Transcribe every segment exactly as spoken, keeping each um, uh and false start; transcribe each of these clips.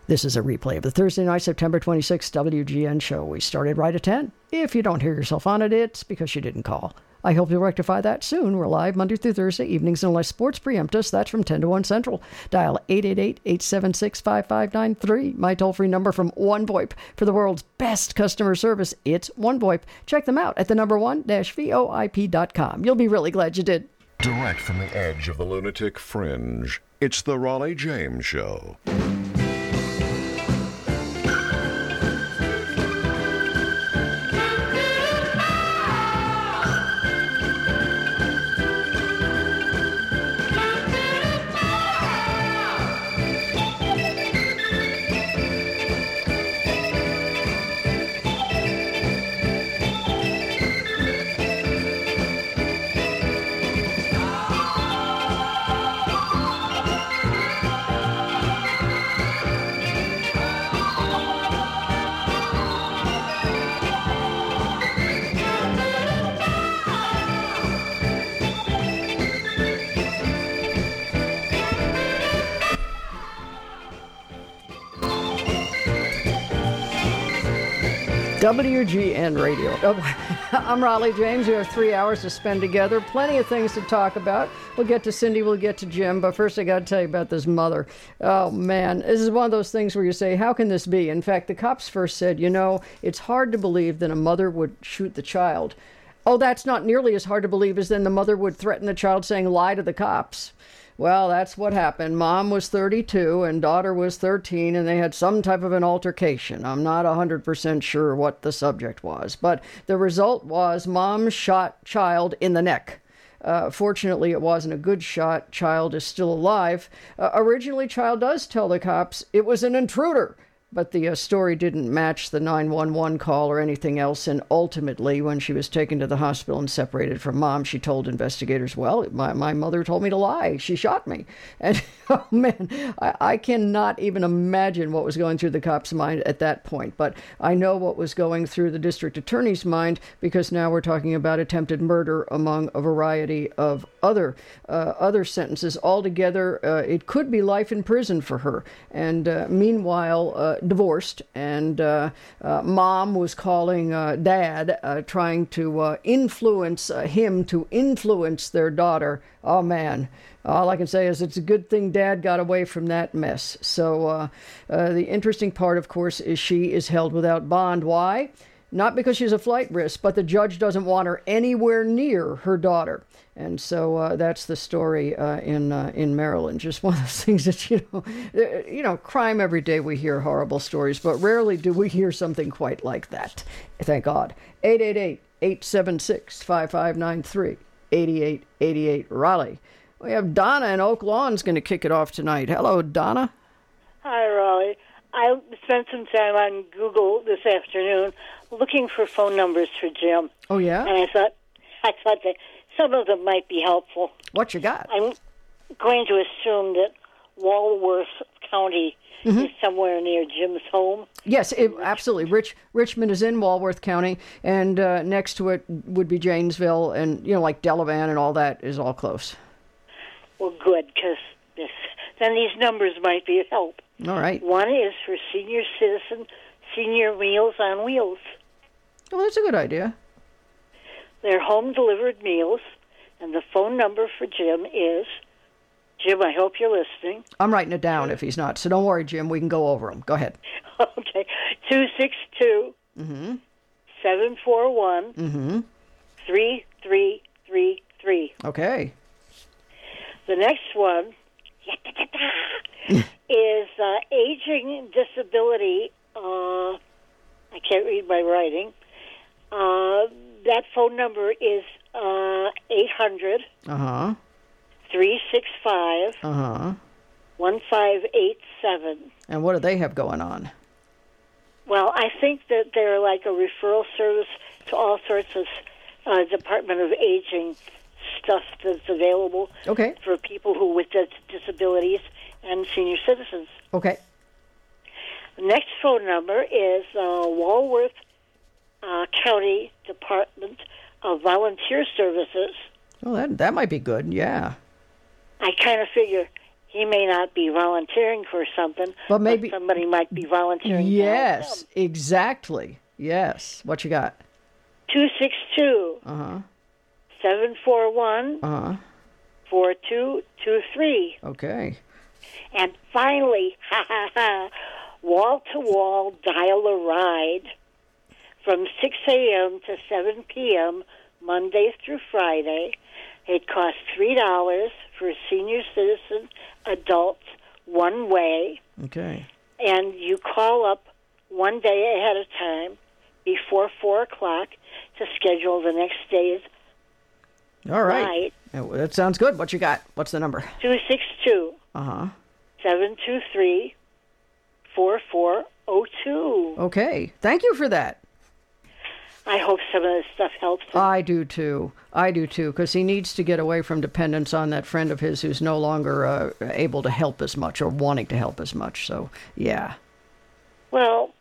This is a replay of the Thursday night, September twenty-sixth W G N show. We started right at ten. If you don't hear yourself on it, it's because you didn't call. I hope you'll rectify that soon. We're live Monday through Thursday evenings unless sports preempt us. That's from ten to one Central. Dial eight eight eight, eight seven six, five five nine three. My toll-free number from OneVoIP. For the world's best customer service, it's OneVoIP. Check them out at the number one dash V O I P dot com. You'll be really glad you did. Direct from the edge of the lunatic fringe, it's the Raleigh James Show. W G N Radio. Oh, I'm Raleigh James. We have three hours to spend together. Plenty of things to talk about. We'll get to Cindy, we'll get to Jim, but first I got to tell you about this mother. Oh, man. This is one of those things where you say, how can this be? In fact, the cops first said, you know, it's hard to believe that a mother would shoot the child. Oh, that's not nearly as hard to believe as then the mother would threaten the child saying, lie to the cops. Well, that's what happened. Mom was thirty-two and daughter was thirteen, and they had some type of an altercation. I'm not one hundred percent sure what the subject was, but the result was mom shot child in the neck. Uh, fortunately, it wasn't a good shot. Child is still alive. Uh, originally, child does tell the cops it was an intruder. But the uh, story didn't match the nine one one call or anything else, and ultimately, when she was taken to the hospital and separated from mom, she told investigators, well, my, my mother told me to lie. She shot me. And, oh, man, I, I cannot even imagine what was going through the cop's mind at that point. But I know what was going through the district attorney's mind, because now we're talking about attempted murder among a variety of other uh, other sentences. Altogether, uh, it could be life in prison for her. And uh, meanwhile, uh, divorced, and uh, uh, mom was calling uh, dad, uh, trying to uh, influence uh, him to influence their daughter. Oh, man. All I can say is it's a good thing dad got away from that mess. So uh, uh, the interesting part, of course, is she is held without bond. Why? Not because she's a flight risk, but the judge doesn't want her anywhere near her daughter. And so uh, that's the story uh, in uh, in Maryland. Just one of those things that, you know, you know, crime every day we hear horrible stories, but rarely do we hear something quite like that. Thank God. eight eight eight, eight seven six, five five nine three, eight eight eight eight Raleigh. We have Donna in Oak Lawn's going to kick it off tonight. Hello, Donna. Hi, Raleigh. I spent some time on Google this afternoon looking for phone numbers for Jim. Oh, yeah? And I thought, I thought that some of them might be helpful. What you got? I'm going to assume that Walworth County mm-hmm. is somewhere near Jim's home. Yes, it, absolutely. Rich, Richmond is in Walworth County, and uh, next to it would be Janesville, and, you know, like Delavan and all that is all close. Well, good, because then these numbers might be of help. All right. One is for senior citizen, senior Meals on Wheels. Oh, that's a good idea. They're home-delivered meals, and the phone number for Jim is, Jim, I hope you're listening. I'm writing it down if he's not, so don't worry, Jim. We can go over them. Go ahead. Okay. two six two, mm-hmm. seven four one, mm-hmm. three three three three. Okay. The next one is uh, aging disability. Uh, I can't read my writing. Uh, that phone number is uh, eight hundred, uh-huh. three six five, uh-huh. one five eight seven. And what do they have going on? Well, I think that they're like a referral service to all sorts of uh, Department of Aging stuff that's available okay. for people who with dis- disabilities and senior citizens. Okay. The next phone number is uh, Walworth uh, County Department of Volunteer Services. Well, that that might be good, yeah. I kind of figure he may not be volunteering for something, but maybe but somebody might be volunteering. Yes, exactly. Yes. What you got? two six two, Uh-huh. seven four one, Uh-huh. four two two three. Okay. And finally, ha ha ha, wall-to-wall dial-a-ride from six a.m. to seven p.m., Monday through Friday. It costs three dollars for senior citizen adults one way. Okay. And you call up one day ahead of time before four o'clock to schedule the next day's All right. ride. Yeah, well, that sounds good. What you got? What's the number? two six two, Uh-huh. seven two three, four four zero two. Okay. Thank you for that. I hope some of this stuff helps him. I do too. I do too, because he needs to get away from dependence on that friend of his who's no longer uh, able to help as much or wanting to help as much. So, yeah. Well,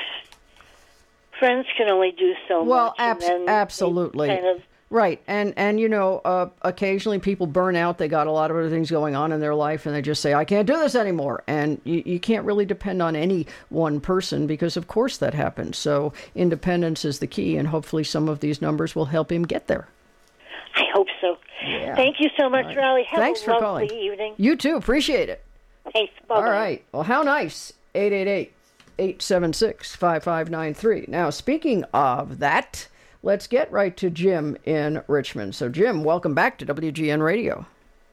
friends can only do so Well, much. abs- and then absolutely. Kind of, Right. And, and you know, uh, occasionally people burn out. They got a lot of other things going on in their life, and they just say, I can't do this anymore. And you, you can't really depend on any one person because, of course, that happens. So independence is the key, and hopefully some of these numbers will help him get there. I hope so. Yeah. Thank you so much, All right. Raleigh. Have Thanks a for lovely calling. evening. You too. Appreciate it. Thanks. Bye-bye. All right. Well, how nice. eight eight eight, eight seven six, five five nine three. Now, speaking of that, let's get right to Jim in Richmond. So, Jim, welcome back to W G N Radio.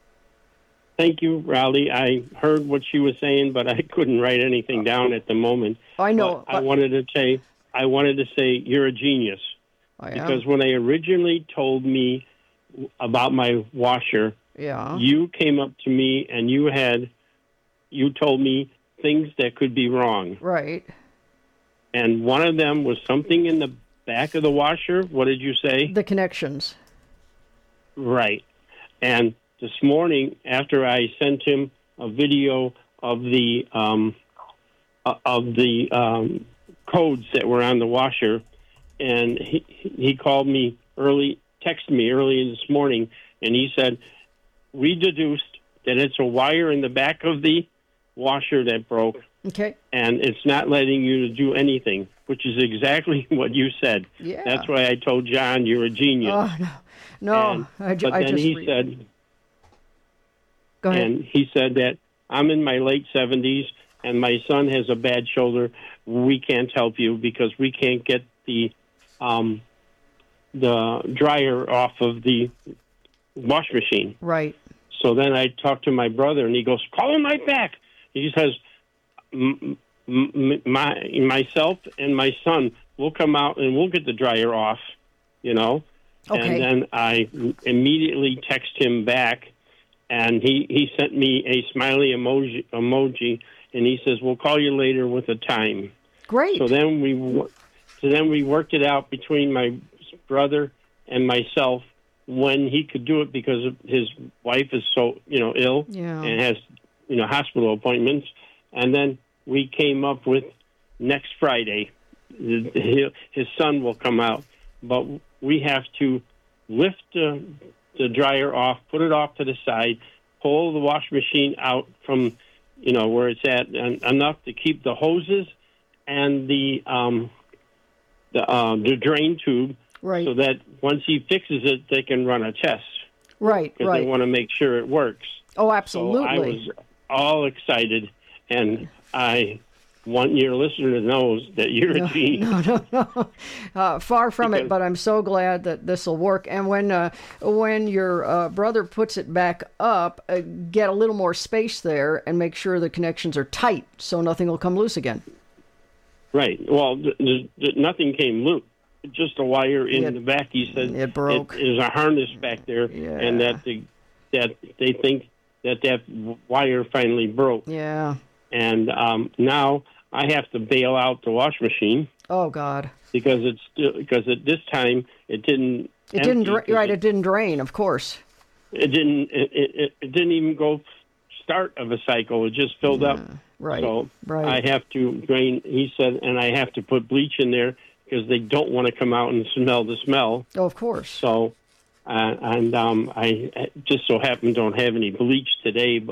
Thank you, Rowley. I heard what she was saying, but I couldn't write anything down at the moment. I know. But I wanted to say, I wanted to say, you're a genius. I am. Because when they originally told me about my washer, Yeah. you came up to me and you had, you told me things that could be wrong. Right. And one of them was something in the back of the washer. What did you say? The connections. Right. And this morning, after I sent him a video of the um, uh, of the um, codes that were on the washer, and he he called me early, texted me early this morning, and he said, we deduced that it's a wire in the back of the washer that broke, Okay. and it's not letting you to do anything, which is exactly what you said. Yeah. That's why I told John you're a genius. Oh, no. No. And- I, ju- but I then just he re- said, Go ahead. and he said that I'm in my late seventies and my son has a bad shoulder. We can't help you because we can't get the um, the dryer off of the wash machine. Right. So then I talked to my brother, and he goes, call him right back. He says, m- m- my myself and my son will come out and we'll get the dryer off, you know. Okay. And then I immediately text him back, and he, he sent me a smiley emoji, emoji, and he says, we'll call you later with a time. Great. So then we wo- so then we worked it out between my brother and myself when he could do it because of his wife is so, you know, ill Yeah. and has, you know, hospital appointments. And then we came up with next Friday, his his son will come out, but we have to lift the, the dryer off, put it off to the side, pull the wash machine out from, you know, where it's at, and enough to keep the hoses and the um, the uh, the drain tube, Right. so that once he fixes it, they can run a test Right. because Right. they want to make sure it works. Oh, So absolutely. I was all excited, and I want your listener to know that you're a genius. No, no, no. Uh, far from it, Because- but I'm so glad that this will work. And when uh, when your uh, brother puts it back up, uh, get a little more space there and make sure the connections are tight so nothing will come loose again. Right. Well, th- th- th- nothing came loose. Just a wire in It- the back. He said it broke. It is a harness back there, and Yeah. that the, that they think that that wire finally broke. Yeah. And um, now I have to bail out the wash machine Oh, God. because it's still, because at this time it didn't. It didn't, empty dra- 'cause right, It, it didn't drain, of course. it didn't. It, it, it didn't even go start of a cycle. It just filled up. Right, So right. I have to drain. He said, and I have to put bleach in there because they don't want to come out and smell the smell. Oh, of course. So, uh, and um, I just so happen don't have any bleach today, but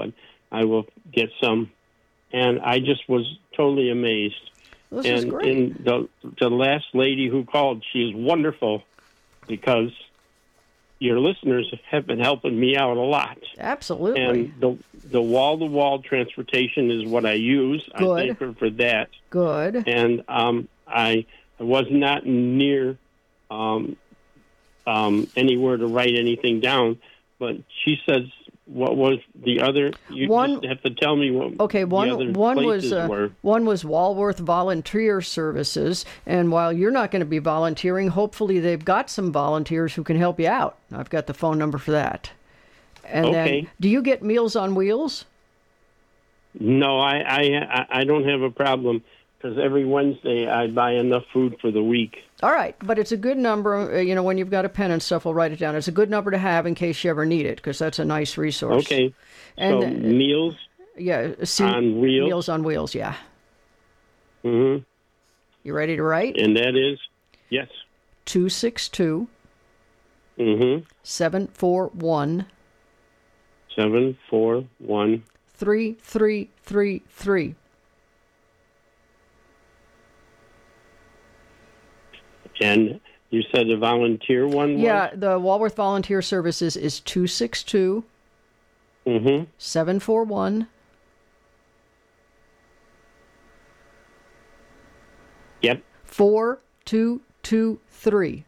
I will get some. And I just was totally amazed. This and is great. and the the last lady who called, she is wonderful because your listeners have been helping me out a lot. Absolutely. And the the wall to wall transportation is what I use. Good. I thank her for that. Good. And um, I I was not near um, um, anywhere to write anything down, but she says. What was the other? You One- just have to tell me what. Okay, the other one one was places uh, were. one was Walworth Volunteer Services, and while you're not going to be volunteering, hopefully they've got some volunteers who can help you out. I've got the phone number for that. And Okay. then, do you get Meals on Wheels? No, I, I I don't have a problem because every Wednesday I buy enough food for the week. All right, but it's a good number. uh, You know, when you've got a pen and stuff, we'll write it down. It's a good number to have in case you ever need it, because that's a nice resource. Okay. And, so uh, meals. Yeah, see, On Wheels? Meals on Wheels. Yeah. Mm-hmm. You ready to write? And that is yes. Two six two Mm-hmm. seven four one Seven four one. three three three three. And you said the volunteer one was? Yeah, the Walworth Volunteer Services is two six two Mm-hmm. seven four one Yep. four two two three.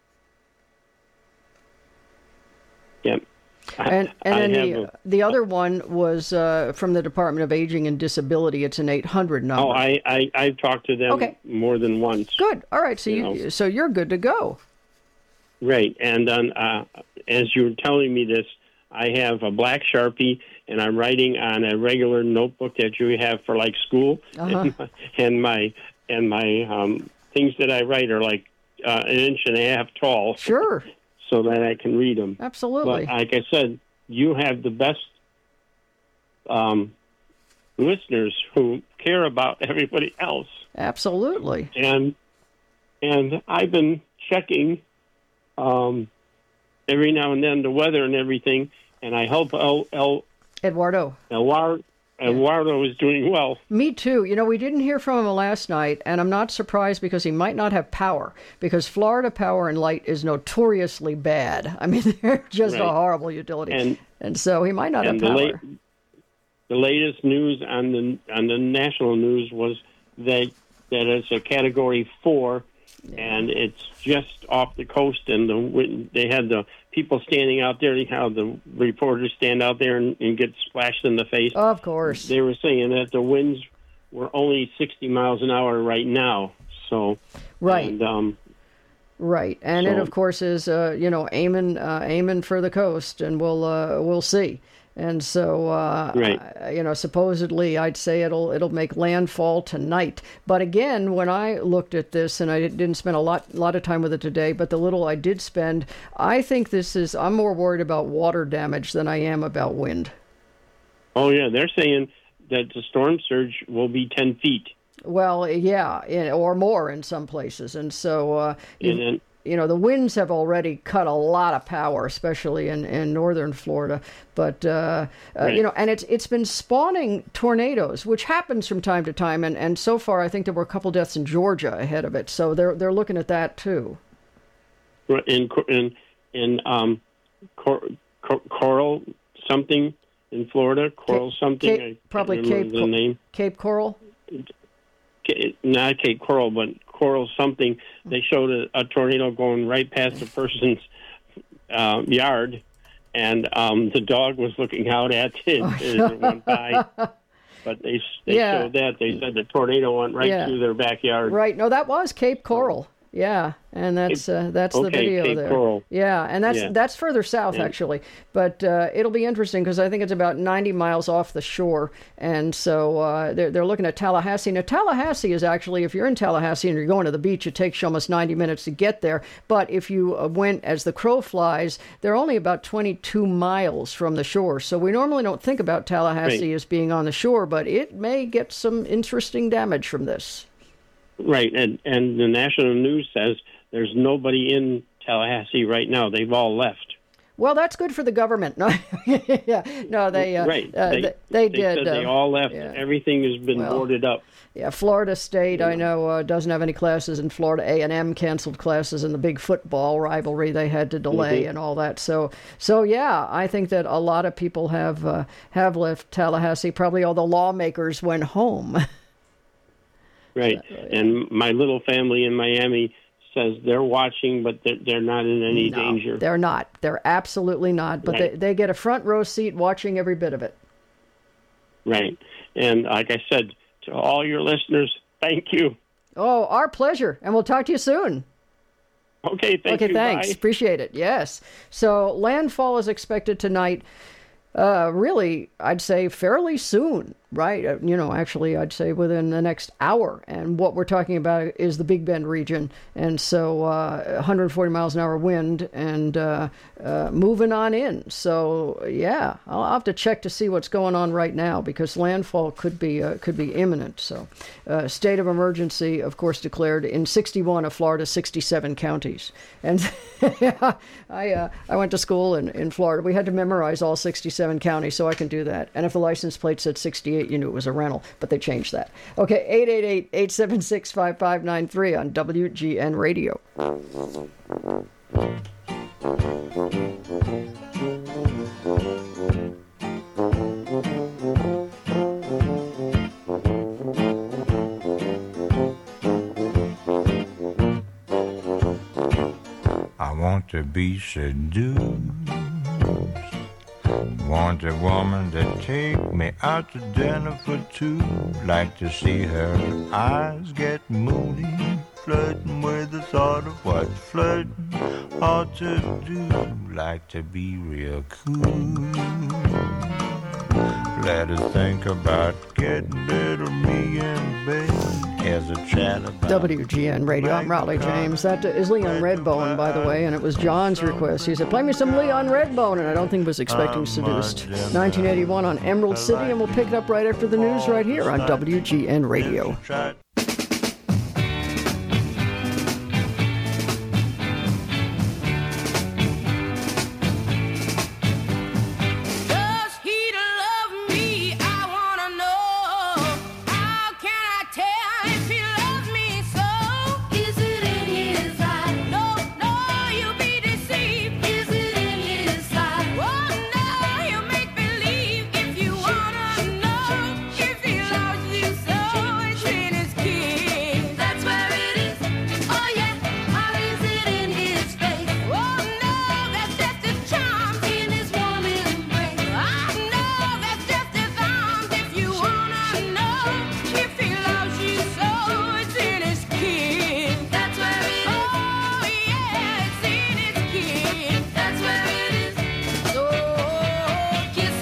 Yep. I- And and I then have the a- the other one was uh, from the Department of Aging and Disability. It's an eight hundred number. Oh, I, I, I've talked to them Okay. more than once. Good. All right. So You you, know. so you're good to go. Right. And then, uh, as you were telling me this, I have a black Sharpie, and I'm writing on a regular notebook that you have for, like, school. Uh-huh. And, my, and my, and my um, things that I write are, like, uh, an inch and a half tall. Sure. So that I can read them. Absolutely. But like I said, you have the best um, listeners who care about everybody else. Absolutely. And and I've been checking um, every now and then the weather and everything, and I hope El, El, Eduardo. El, Eduardo is doing well. Me too. You know, we didn't hear from him last night, and I'm not surprised because he might not have power, because Florida Power and Light is notoriously bad. I mean, they're just Right. a horrible utility. And and so he might not have and the, power. la- the latest news on the on the national news was that that it's a Category Four, and it's just off the coast. And the wind- they had the people standing out there. How the reporters stand out there and, and get splashed in the face. Of course. They were saying that the winds were only sixty miles an hour right now. So Right. and, um, Right, and it So- of course is uh, you know aiming uh, aiming for the coast, and we'll uh, we'll see. And so, uh, Right. I- you know, supposedly I'd say it'll it'll make landfall tonight. But again, when I looked at this, and I didn't spend a lot lot of time with it today, but the little I did spend, I think this is I'm more worried about water damage than I am about wind. oh yeah, they're saying that the storm surge will be ten feet. Well, yeah, in- or more in some places, and so uh, And then, you know, the winds have already cut a lot of power, especially in, in northern Florida. But, uh, uh, Right. you know, and it's it's been spawning tornadoes, which happens from time to time. And, and so far, I think there were a couple deaths in Georgia ahead of it. So they're they're looking at that, too. in in in um, Cor, Cor, Coral something in Florida, Coral Cape- something. Cape- I can't probably remember Cape the Co- name. Cape Coral? Ca- Not Cape Coral, but Coral something. They showed a, a tornado going right past a person's uh, yard, and um, the dog was looking out at it as it went by. But they they Yeah. showed that. They said the tornado went right Yeah. through their backyard. Right. No, that was Cape Coral. Yeah, and that's uh, that's the Okay, video Cape there. Coral. Yeah, and that's Yeah. that's further south Yeah. actually, but uh, it'll be interesting because I think it's about ninety miles off the shore, and so uh, they're they're looking at Tallahassee. Now Tallahassee is actually, if you're in Tallahassee and you're going to the beach, it takes you almost ninety minutes to get there. But if you uh, went as the crow flies, they're only about twenty-two miles from the shore. So we normally don't think about Tallahassee Right. as being on the shore, but it may get some interesting damage from this. Right, and and the national news says there's nobody in Tallahassee right now. They've all left. Well, that's good for the government. No, yeah, no, they uh, right. Uh, they, they, they they did. Said they uh, all left. yeah. Everything has been Well, boarded up. Yeah, Florida State, I know, uh, doesn't have any classes in Florida. A and M canceled classes in the big football rivalry they had to delay Mm-hmm. and all that. So, so yeah, I think that a lot of people have uh, have left Tallahassee. Probably all the lawmakers went home. Right. So, yeah. And my little family in Miami says they're watching, but they're, they're not in any No, danger. they're not. They're absolutely not. But Right. they, they get a front row seat watching every bit of it. Right. And like I said, to all your listeners, thank you. Oh, our pleasure. And we'll talk to you soon. Okay, thank okay, you. thanks. Bye. Appreciate it. Yes. So landfall is expected tonight. Uh, really, I'd say fairly soon, right? Uh, you know, actually, I'd say within the next hour. And what we're talking about is the Big Bend region. And so uh, one hundred forty miles an hour wind and uh, uh, moving on in. So, yeah, I'll have to check to see what's going on right now because landfall could be uh, could be imminent. So, uh, state of emergency, of course, declared in sixty-one of Florida's sixty-seven counties. And yeah, I uh, I went to school in, in Florida. We had to memorize all sixty-seven counties, so I can do that. And if the license plate said sixty-eight, you knew it was a rental, but they changed that. Okay, eight eight eight, eight seven six, five five nine three on W G N Radio. I want to be seduced. Want a woman to take me out to dinner for two. Like to see her eyes get moody, flirting with the thought of what flirting ought to do. Like to be real cool. Let us think about getting rid of me in bed. As a chat about W G N Radio. I'm Raleigh James. That is Leon Redbone, by the way, and it was John's request. He said, play me some Leon Redbone, and I don't think he was expecting Seduced. nineteen eighty-one on Emerald City, and we'll pick it up right after the news right here on W G N Radio. Does he love me? I wanna know. How can I tell if he loves me so? Is it in his eye? No, no, you'll be deceived. Is it in his eye? Oh no, he'll make believe. If you wanna know if he loves you so, it's in his kiss. That's where it is. Oh yeah, or is it in his face? Oh no, that's just his charm in his warm embrace. I know that's just his arms. If you wanna know if he loves you so, it's in his kiss. That's where it is. Oh yeah, it's in his kiss. That's where it is. So kiss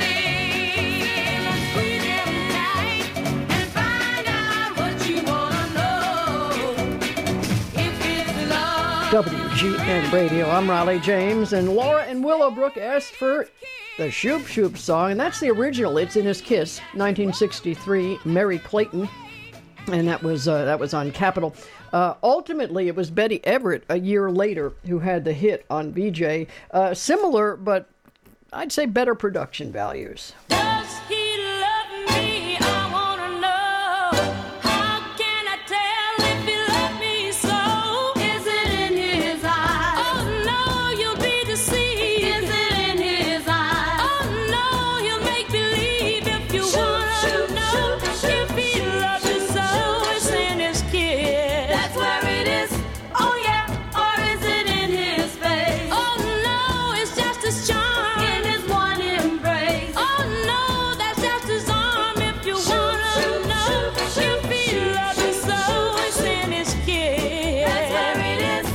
him, squeeze him tight, and find out what you wanna know. If it's love. W G N Radio. I'm Raleigh James, and Laura and Willowbrook asked for the Shoop Shoop song, and that's the original. It's in His Kiss, nineteen sixty-three, Mary Clayton, and that was uh, that was on Capitol. Uh, ultimately, it was Betty Everett a year later who had the hit on V J. Uh, similar, but I'd say better production values. Does he love me? I wanna know. How can I tell if he loves me so? Is it in his eyes? Oh no, you'll be deceived. Is it in his eyes? Oh no, he'll make believe. If you wanna know if he loves you so, it's in his kiss. That's where it is. Oh yeah, or is it in his face? Oh no, it's just his charm in his one embrace. Oh no, that's just his arm. If you wanna know if he loves you so, it's in his kiss. That's where it is.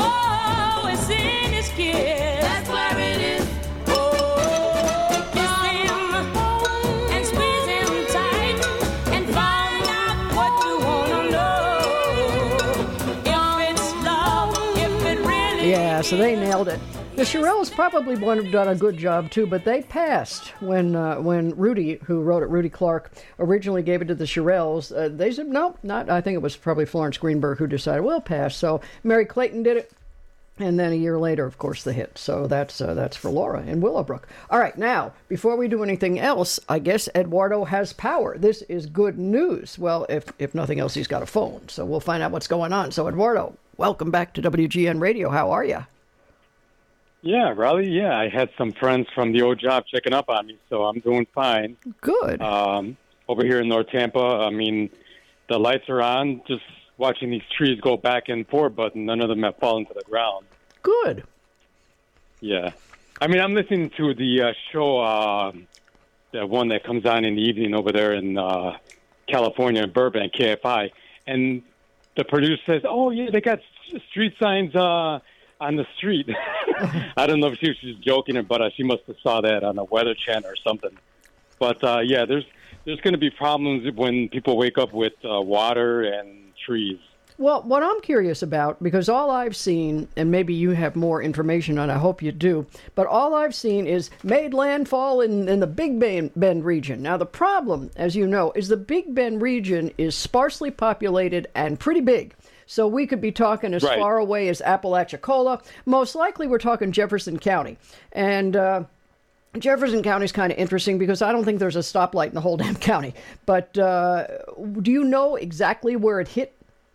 Oh, it's in his kiss. That's where it is. Oh, kiss him and squeeze him tight and find out what you wanna know. If it's love, if it really Yeah, so they nailed it. The Shirelles probably would have done a good job too, but they passed when uh, when Rudy, who wrote it, Rudy Clark, originally gave it to the Shirelles. Uh, they said no, not. I think it was probably Florence Greenberg who decided we'll pass. So Mary Clayton did it. And then a year later, of course, the hit. So that's uh, that's for Laura in Willowbrook. All right, now, before we do anything else, I guess Eduardo has power. This is good news. Well, if, if nothing else, he's got a phone. So we'll find out what's going on. So, Eduardo, welcome back to W G N Radio. How are you? Yeah, Raleigh, yeah. I had some friends from the old job checking up on me, so I'm doing fine. Good. Um, over here in North Tampa, I mean, the lights are on, just watching these trees go back and forth, but none of them have fallen to the ground. Good. Yeah. I mean, I'm listening to the uh, show, uh, the one that comes on in the evening over there in uh, California, in Burbank, K F I, and the producer says, oh, yeah, they got s- street signs uh, on the street. I don't know if she was just joking, or, but uh, she must have saw that on the Weather Channel or something. But, uh, yeah, there's there's going to be problems when people wake up with uh, water and trees. Well, what I'm curious about, because all I've seen, and maybe you have more information on, I hope you do, but all I've seen is made landfall in, in the Big Bend, Bend region. Now, the problem, as you know, is the Big Bend region is sparsely populated and pretty big. So we could be talking as Right. far away as Apalachicola. Most likely we're talking Jefferson County. And uh, Jefferson County is kind of interesting because I don't think there's a stoplight in the whole damn county. But uh, do you know exactly where it hit?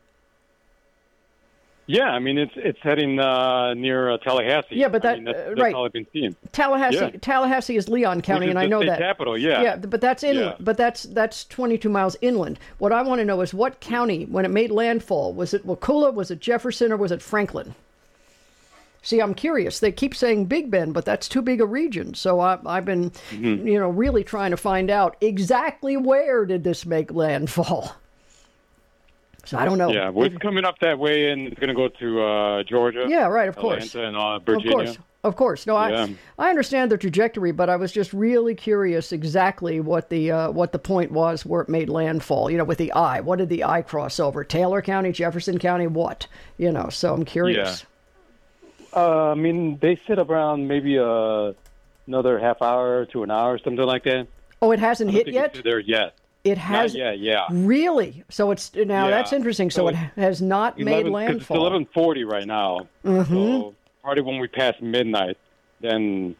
Yeah, I mean, it's it's heading uh, near uh, Tallahassee. Yeah, but I that- mean, that's, uh, that's right. all I've been seeing. Tallahassee, Yeah. Tallahassee is Leon County, Which is and I the know state that. capital, yeah. Yeah, but that's inland. Yeah. But that's that's twenty-two miles inland. What I want to know is what county, when it made landfall, was it Wakulla, was it Jefferson, or was it Franklin? See, I'm curious. They keep saying Big Bend, but that's too big a region. So I, I've been, Mm-hmm. you know, really trying to find out exactly where did this make landfall. So I don't know. Yeah, well, it's coming up that way, and it's going to go to uh, Georgia. Yeah, right, of course. Atlanta and uh, Of Virginia. course, of course. No, Yeah. I I understand the trajectory, but I was just really curious exactly what the uh, what the point was where it made landfall. You know, with the I, what did the I cross over? Taylor County, Jefferson County, what? You know, so I'm curious. Uh, I mean, they sit around maybe uh, another half hour to an hour, something like that. Oh, it hasn't I don't hit think yet. it's there yet. It has. Not yet, yeah. Really? So it's now Yeah. that's interesting. So, So it has not made eleven 'cause landfall. It's eleven forty right now. Mm-hmm. So probably when we pass midnight, then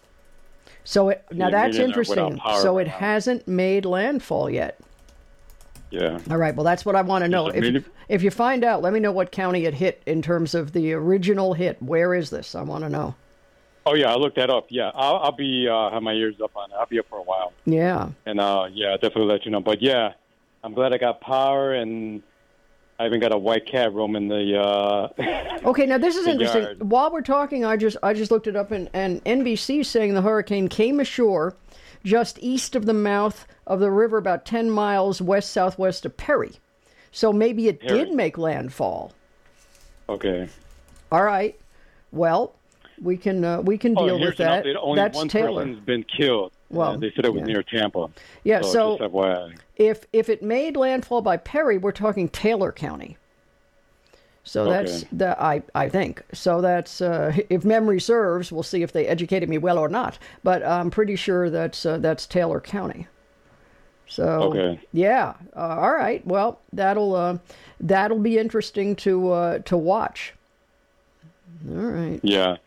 So it, now Yeah, that's million are without interesting. power So right it now. hasn't made landfall yet. yeah. All right. Well, that's what I want to know. Just a If you, minute. if you find out, let me know what county it hit in terms of the original hit. Where is this? I want to know. Oh yeah, I looked that up. Yeah, I'll, I'll be uh, have my ears up on it. I'll be up for a while, Yeah. and uh, yeah, I'll definitely let you know. But yeah, I'm glad I got power, and I even got a white cat roaming the. Uh, Okay. Now this is The interesting. yard. While we're talking, I just I just looked it up, and, and N B C is saying the hurricane came ashore just east of the mouth of the river, about ten miles west southwest of Perry. So maybe it Perry. did make landfall. okay. All right. Well, we can uh, we can Oh, deal here's with an that. update. Only That's one Taylor. person's been killed. Well, Uh, they said it was yeah. near Tampa. Yeah. So, So just F Y I. if if it made landfall by Perry, we're talking Taylor County. So that's Okay. the I I think. So that's uh, if memory serves, we'll see if they educated me well or not. But I'm pretty sure that's uh, that's Taylor County. So Okay. yeah, uh, all right. Well, that'll uh, that'll be interesting to uh, to watch. All right. Yeah.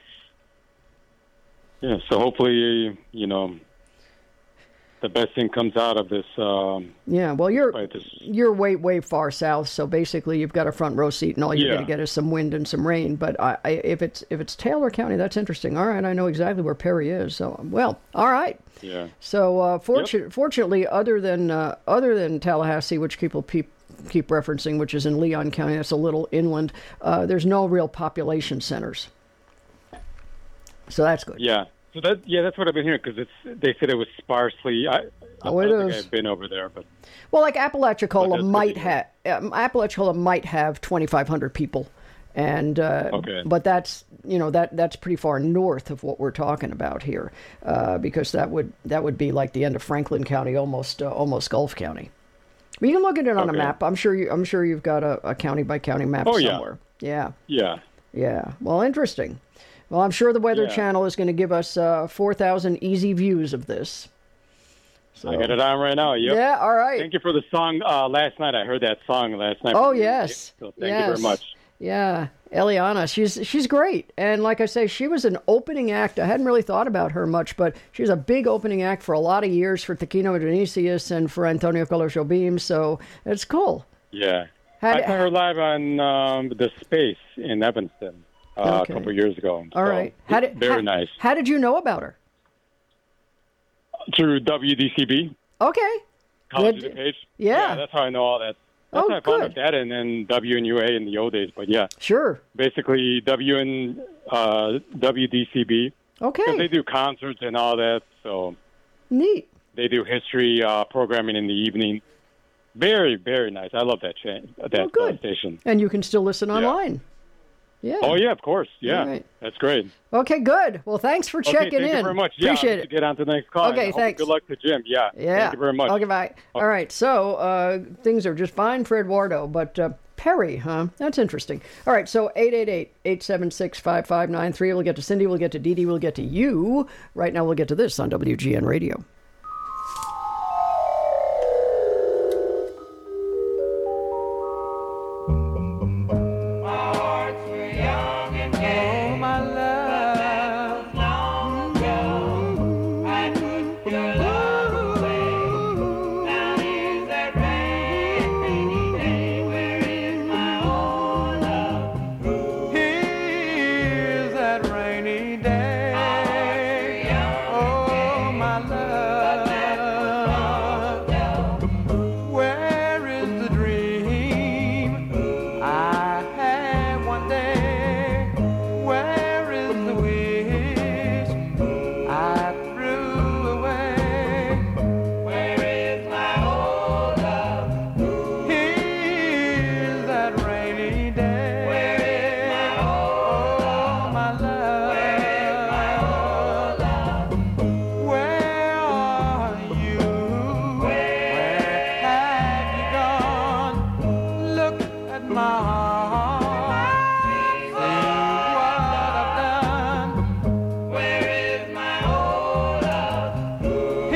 Yeah. So hopefully, you know, the best thing comes out of this. Um, Yeah. Well, you're fight. This. you're way way far south, so basically you've got a front row seat, and all you're Yeah. going to get is some wind and some rain. But I, I, if it's if it's Taylor County, that's interesting. All right, I know exactly where Perry is. So well, all right. Yeah. So uh, fortunate, fortunately, other than uh, other than Tallahassee, which people keep keep referencing, which is in Leon County, that's a little inland. Uh, there's no real population centers, so that's good. Yeah. So that yeah, that's what I've been hearing because it's they said it was sparsely. I, Oh, I it don't think is. I've been over there, but Well, like But Apalachicola that's might good to have um, Apalachicola might have twenty-five hundred people, and uh, Okay. but that's you know that that's pretty far north of what we're talking about here, uh, because that would that would be like the end of Franklin County, almost uh, almost Gulf County. But you can look at it on a Okay. map. I'm sure you I'm sure you've got a, a county by county map Oh, yeah. somewhere. Yeah, yeah. yeah. Well, interesting. Well, I'm sure the Weather Yeah. Channel is going to give us uh, four thousand easy views of this. So, I got it on right now. Yep. yeah, all right. Thank you for the song uh, last night. I heard that song last night. Oh, from you. yes. So thank yes. you very much. Yeah, Eliana, she's she's great. And like I say, she was an opening act. I hadn't really thought about her much, but she was a big opening act for a lot of years for Tequino Dionysius and for Antonio Carlos Jobim, so it's cool. Yeah. How I did- saw her live on um, the Space in Evanston uh, Okay. a couple years ago. All So, right. How did, very how- nice. How did you know about her? Through W D C B, Okay. College Good. of the Page. Yeah. that's how I know all that. That's Oh, how I found good. out that, and then W N U A in the old days. But yeah, Sure. basically W and uh, W D C B, because they Okay. do concerts and all that. So Neat. they do history uh, programming in the evening. Very, very nice. I love that cha- that Oh, good. uh, station. And you can still listen online. Yeah. Oh yeah, of course. Yeah, All right. that's great. Okay, good. Well, thanks for Okay, checking thank in. you very much. Yeah, Appreciate I'll it. Get on to the next call. Okay, and I hope- thanks. Good luck to Jim. Yeah. Yeah. Thank you very much. Okay, bye. All right. So uh, things are just fine for Eduardo, but uh, Perry, huh? That's interesting. All right. So eight eight eight, eight seven six, five five nine three. We'll get to Cindy. We'll get to Dee Dee. We'll get to you. Right now, we'll get to this on W G N Radio. Oh, my love. Long ago, I put your love away. Now here's that rainy day. Where is my old love? Here's that rainy day. Oh, my love. Where is the dream I had one day? Where is the wish I threw away? Where is my old love? Here's that rainy day. Where is my old love? My love. Where is my old love? Where are you? Where have you gone? Look at my heart. See what I've done. Where is my old love?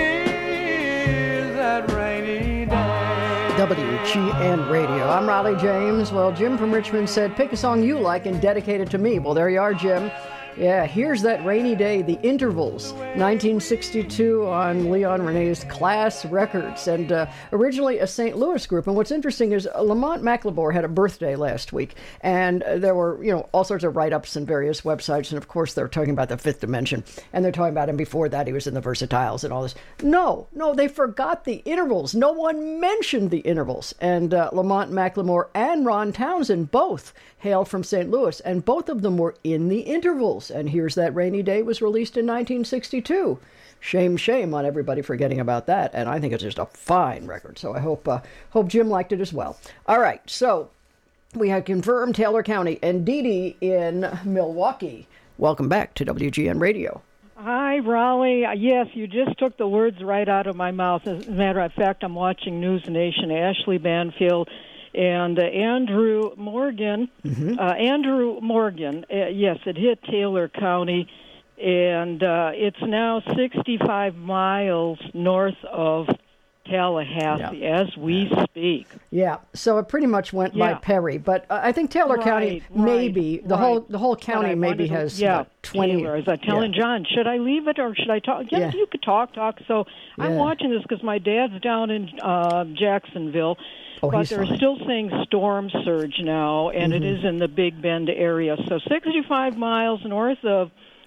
Here's that rainy day. W G N Radio. I'm Raleigh James. Well, Jim from Richmond said, pick a song you like and dedicate it to me. Well, there you are, Jim. Yeah, Here's That Rainy Day, The Intervals, nineteen sixty-two on Leon Renee's Class Records, and uh, originally a Saint Louis group. And what's interesting is uh, Lamont McLemore had a birthday last week, and uh, there were, you know, all sorts of write-ups in various websites, and of course they're talking about the Fifth Dimension, and they're talking about him before that he was in the Versatiles and all this. No, no, they forgot the intervals. No one mentioned the intervals, and uh, Lamont McLemore and Ron Townsend both hail from Saint Louis, and both of them were in the intervals. And Here's That Rainy Day was released in nineteen sixty-two. Shame, shame on everybody forgetting about that. And I think it's just a fine record. So I hope uh, hope Jim liked it as well. All right, so we have confirmed Taylor County and Dee Dee in Milwaukee. Welcome back to W G N Radio. Hi, Raleigh. Yes, you just took the words right out of my mouth. As a matter of fact, I'm watching News Nation. Ashley Banfield and uh, Andrew Morgan. Mm-hmm. Uh, Andrew Morgan, uh, yes, it hit Taylor County, and uh, it's now sixty-five miles north of Tallahassee Yeah. as we speak. Yeah, so it pretty much went by Yeah. Perry, but uh, I think Taylor Right, County right, maybe the right. whole the whole But county I maybe wanted to- has yeah, what, twenty. Taylor. I was telling yeah. John, should I leave it or should I talk? Yeah, Yeah. you could talk, talk. So I'm Yeah. watching this because my dad's down in uh, Jacksonville, Oh, but he's they're fine. still saying storm surge now, and it is in the Big Bend area. So sixty-five miles north of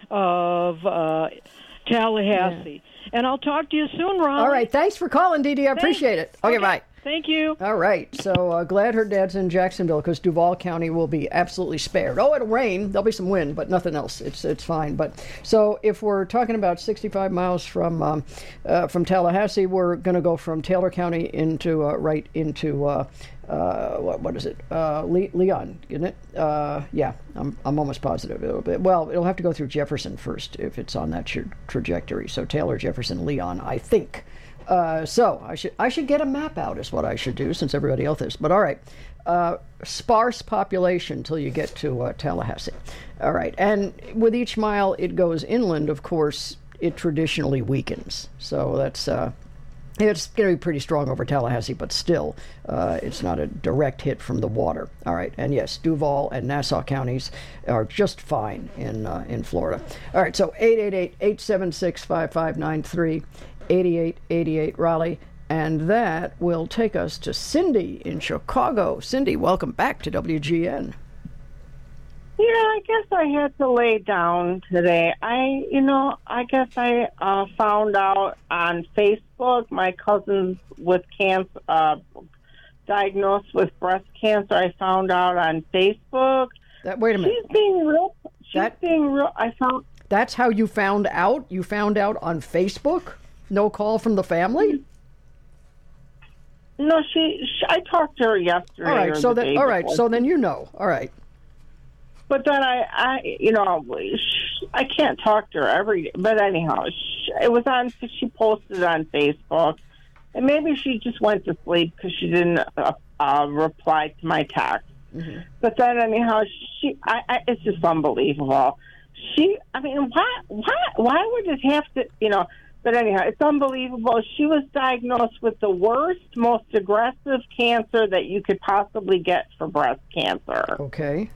of uh, Tallahassee. And I'll talk to you soon, Ron. All right, thanks for calling, Dee Dee. I appreciate it. Okay, bye. Thank you. All right, so uh, glad her dad's in Jacksonville because Duval County will be absolutely spared. Oh, it'll rain. There'll be some wind, but nothing else. It's it's fine. But so if we're talking about sixty-five miles from um, uh, from Tallahassee, we're going to go from Taylor County into uh, right into uh, uh, what what is it? Uh, Le- Leon, isn't it? Uh, yeah, I'm I'm almost positive it'll be. Well, it'll have to go through Jefferson first if it's on that tra- trajectory. So Taylor, Jefferson, Leon, I think. Uh, so I should I should get a map out is what I should do since everybody else is. But all right, uh, sparse population till you get to uh, Tallahassee. All right, and with each mile it goes inland, of course, it traditionally weakens. So that's uh, It's going to be pretty strong over Tallahassee, but still, uh, it's not a direct hit from the water. All right, and yes, Duval and Nassau counties are just fine in uh, in Florida. All right, so eight eight eight, eight seven six, five five nine three, eight eight eight eight Raleigh, and that will take us to Cindy in Chicago. Cindy, welcome back to W G N. Yeah, I guess I had to lay down today. I, you know, I guess I uh, found out on Facebook my cousin's with cancer, uh, diagnosed with breast cancer. I found out on Facebook. That wait a minute. She's being real. She's That- being real. I found. That's how you found out? You found out on Facebook? No call from the family? No, she. she I talked to her yesterday. All right, or so the then, day all right, before. so then you know. All right. But then I, I, you know, sh- I can't talk to her every day. But anyhow, sh- it was on. She posted on Facebook, and maybe she just went to sleep because she didn't uh, uh, reply to my text. Mm-hmm. But then anyhow, she, I, I, it's just unbelievable. She, I mean, why, why, why would it have to, you know? But anyhow, it's unbelievable. She was diagnosed with the worst, most aggressive cancer that you could possibly get for breast cancer. Okay.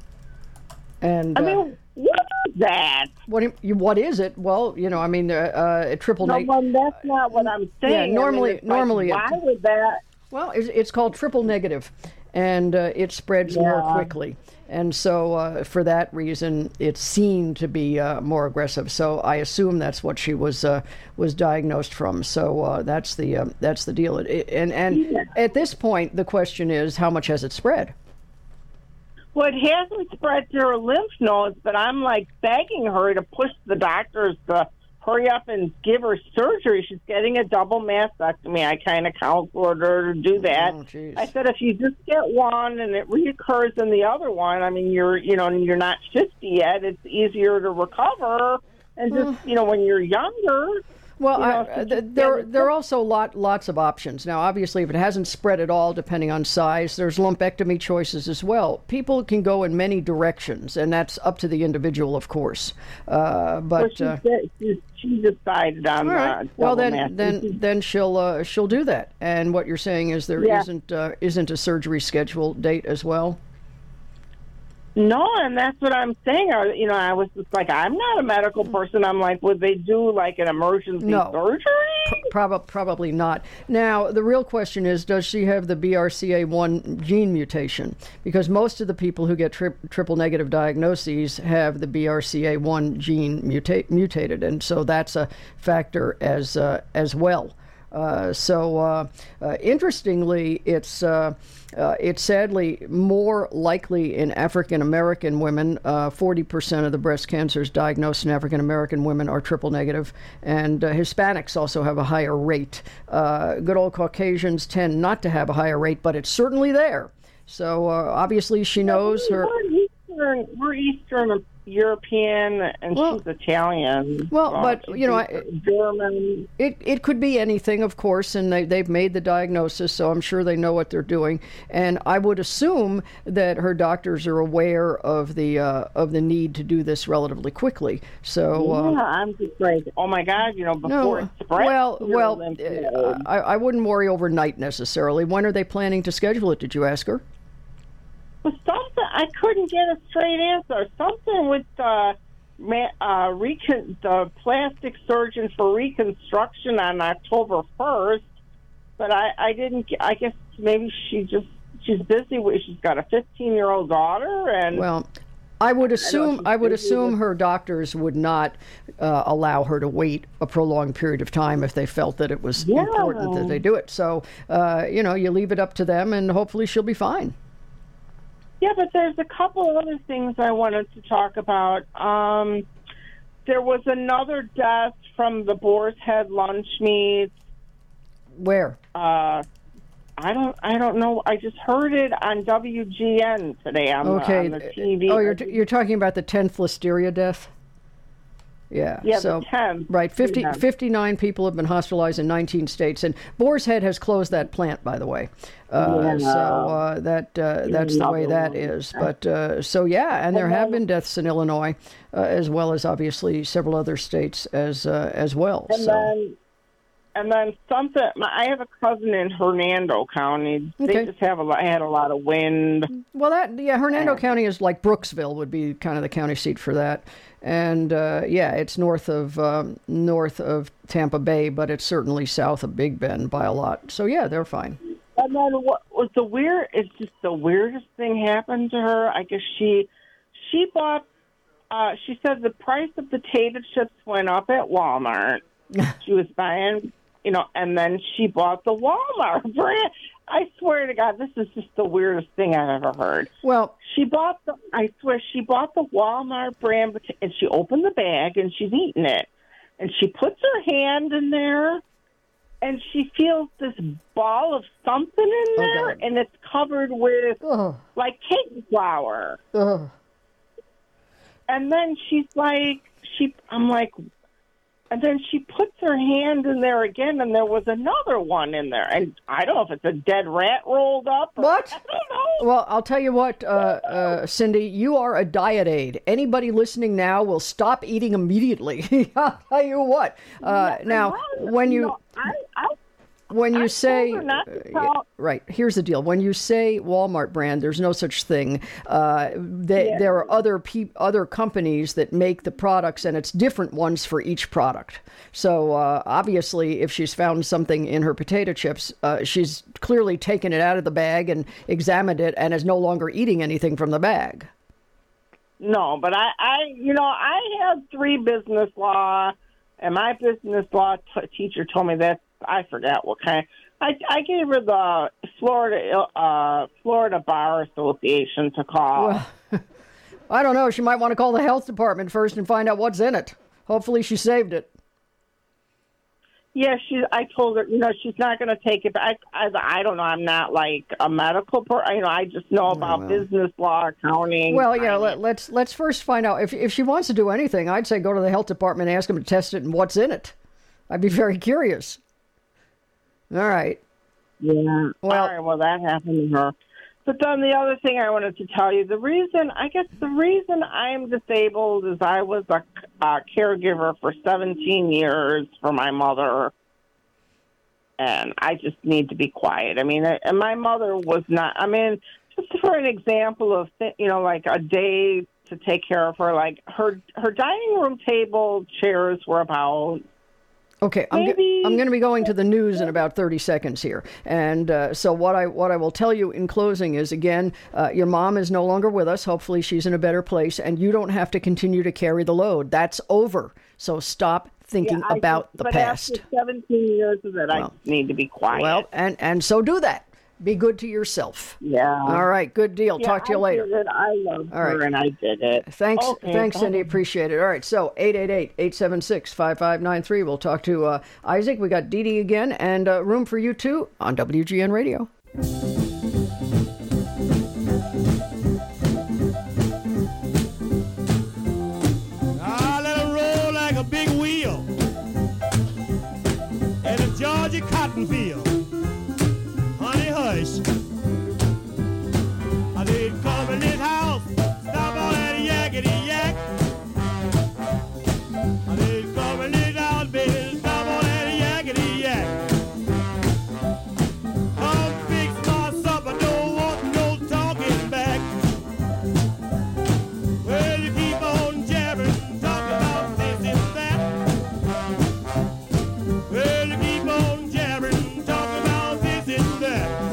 And I uh, mean, what is that? what do you, what is it? Well, you know, I mean, uh, uh, triple No, neg- well, that's not what I'm saying. Yeah, I mean, normally- it's like, normally it- why would that? Well, it's, it's called triple negative, and uh, it spreads more Yeah. quickly. And so, uh, for that reason, it's seen to be uh, more aggressive. So, I assume that's what she was uh, was diagnosed from. So, uh, that's the um, that's the deal. It, and and Yeah. at this point, the question is, how much has it spread? Well, it hasn't spread to her lymph nodes, but I'm like begging her to push the doctors to hurry up and give her surgery. She's getting a double mastectomy. I kind of counseled her to do that. Oh, jeez. I said, if you just get one and it reoccurs in the other one, I mean, you're, you know, you're not fifty yet. It's easier to recover. And just, you know, when you're younger. Well, you know, I, if uh, you th- just there get there are it- also lot lots of options. Now, obviously, if it hasn't spread at all, depending on size, there's lumpectomy choices as well. People can go in many directions, and that's up to the individual, of course. Uh, Well, but she, uh, said- she, she decided on all right. the Well, double then then mastectomy. then she'll uh, she'll do that. And what you're saying is there Yeah. not uh, isn't a surgery schedule date as well. No, and that's what I'm saying. I, you know, I was just like, I'm not a medical person. I'm like, would they do like an emergency No. surgery? Prob- probably not. Now, the real question is, does she have the B R C A one gene mutation? Because most of the people who get tri- triple negative diagnoses have the B R C A one gene muta- mutated, and so that's a factor as uh, as well. Uh, so, uh, uh, interestingly, it's uh, uh, it's sadly more likely in African American women. Uh, Forty percent of the breast cancers diagnosed in African American women are triple negative, and uh, Hispanics also have a higher rate. Uh, good old Caucasians tend not to have a higher rate, but it's certainly there. So, uh, obviously, she knows her. We're Eastern, we're Eastern European, and Well- she's Italian. Well, So but, she's you know, I- German. It it could be anything, of course, and they, they've made the diagnosis, so I'm sure they know what they're doing. And I would assume that her doctors are aware of the uh, of the need to do this relatively quickly. So uh, Yeah, I'm just like, oh my God, you know, before no, it spreads. well, to your well, lymph uh, node. I, I wouldn't worry overnight necessarily. When are they planning to schedule it? Did you ask her? But something I couldn't get a straight answer. Something with uh, ma- uh, recon- the plastic surgeon for reconstruction on October first, but I, I didn't. get- I guess maybe she just she's busy with. She's got a fifteen-year-old daughter, and Well, I would assume she's I would busy assume with- her doctors would not uh, allow her to wait a prolonged period of time if they felt that it was Yeah. important that they do it. So uh, you know, you leave it up to them, and hopefully she'll be fine. yeah. But there's a couple other things I wanted to talk about. Um, there was another death from the Boar's Head lunch meat. Where? Uh, I don't. I don't know. I just heard it on W G N today on, Okay. the, on the T V. Oh, you're you're talking about the tenth listeria death. Yeah. Yeah, so, the tenth. Right. fifty, Yeah. fifty-nine people have been hospitalized in nineteen states, and Boar's Head has closed that plant, by the way. Uh, Yeah. So uh, that uh, that's the way Another that one. is. But uh, so yeah, and there have been deaths in Illinois, uh, as well as obviously several other states as uh, as well. And so then, and then something. My, I have a cousin in Hernando County. They Okay. just have a lot. Had a lot of wind. Well, that yeah, Hernando County is like Brooksville would be kind of the county seat for that, and uh, yeah, it's north of um, north of Tampa Bay, but it's certainly south of Big Bend by a lot. So yeah, they're fine. And then what was the weird? It's just the weirdest thing happened to her. I guess she she bought. Uh, she said the price of potato chips went up at Walmart. She was buying, you know, and then she bought the Walmart brand. I swear to God, this is just the weirdest thing I've ever heard. Well, she bought the. I swear she bought the Walmart brand, pota- and she opened the bag and she's eating it, and she puts her hand in there. And she feels this ball of something in there, Okay. and it's covered with Ugh. like cake flour. Ugh. And then she's like, she, I'm like, and then she puts her hand in there again, and there was another one in there, and I don't know if it's a dead rat rolled up. Or, What? I don't know. Well, I'll tell you what, uh, uh, Cindy, you are a diet aid. Anybody listening now will stop eating immediately. I'll tell you what. Uh, now, when you No, I, I, when you I say told her not to uh, tell- yeah, right, here's the deal. When you say Walmart brand, there's no such thing. Uh, they, Yeah. There are other pe- other companies that make the products, and it's different ones for each product. So uh, obviously, if she's found something in her potato chips, uh, she's clearly taken it out of the bag and examined it, and is no longer eating anything from the bag. No, but I, I, you know, I had three business law, and my business law t- teacher told me that I forgot what kind. I, I gave her the Florida uh, Florida Bar Association to call. Well, I don't know. She might want to call the health department first and find out what's in it. Hopefully, she saved it. Yeah, she. I told her, you know, she's not going to take it back. I, I, I don't know. I'm not like a medical person. You know, I just know about well. business law, accounting. Well, yeah. Let, finance. let's let's first find out if if she wants to do anything. I'd say go to the health department and ask them to test it and what's in it. I'd be very curious. All right. Yeah. Well- All right. Well, that happened to her. But then the other thing I wanted to tell you, the reason, I guess the reason I'm disabled is I was a, a caregiver for seventeen years for my mother. And I just need to be quiet. I mean, and my mother was not, I mean, just for an example of, you know, like a day to take care of her, like her, her dining room table chairs were about, Okay, I'm, Maybe- go- I'm going to be going to the news in about thirty seconds here, and uh, so what I what I will tell you in closing is again, uh, your mom is no longer with us. Hopefully, she's in a better place, and you don't have to continue to carry the load. That's over. So stop thinking Yeah, I about just- the but past. after seventeen years of it, I Well, just need to be quiet. Well, and and so do that. Be good to yourself. yeah. All right, good deal. Yeah, Talk to you I later. Did it. I love All her, right. and I did it. Thanks, Okay, thanks, bye. Cindy. Appreciate it. All right, so eight eight eight, eight seven six, five five nine three. We'll talk to uh, Isaac. We got Dee Dee again, and uh, room for you too on W G N Radio. I let her roll like a big wheel in a Georgia cotton field. Honey, hush. I did come in this house, stop on that yakety yak. I did come in this house, baby, stop on that yakety yak. Come fix my supper, don't want no talking back. Well, you keep on jabbering, talking about this and that. Well, you keep on jabbering, talking about this and that.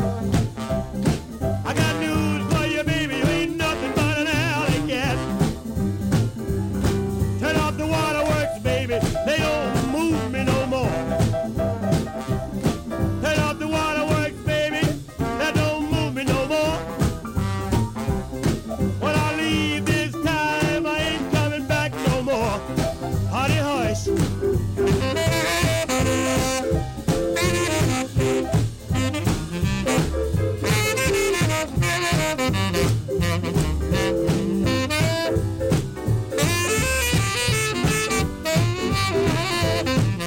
I got news for you, baby, you ain't nothing but an alley cat. Turn off the waterworks, baby, they don't move me no more. Turn off the waterworks, baby, that don't move me no more. When I leave this time, I ain't coming back no more. Honey, hush.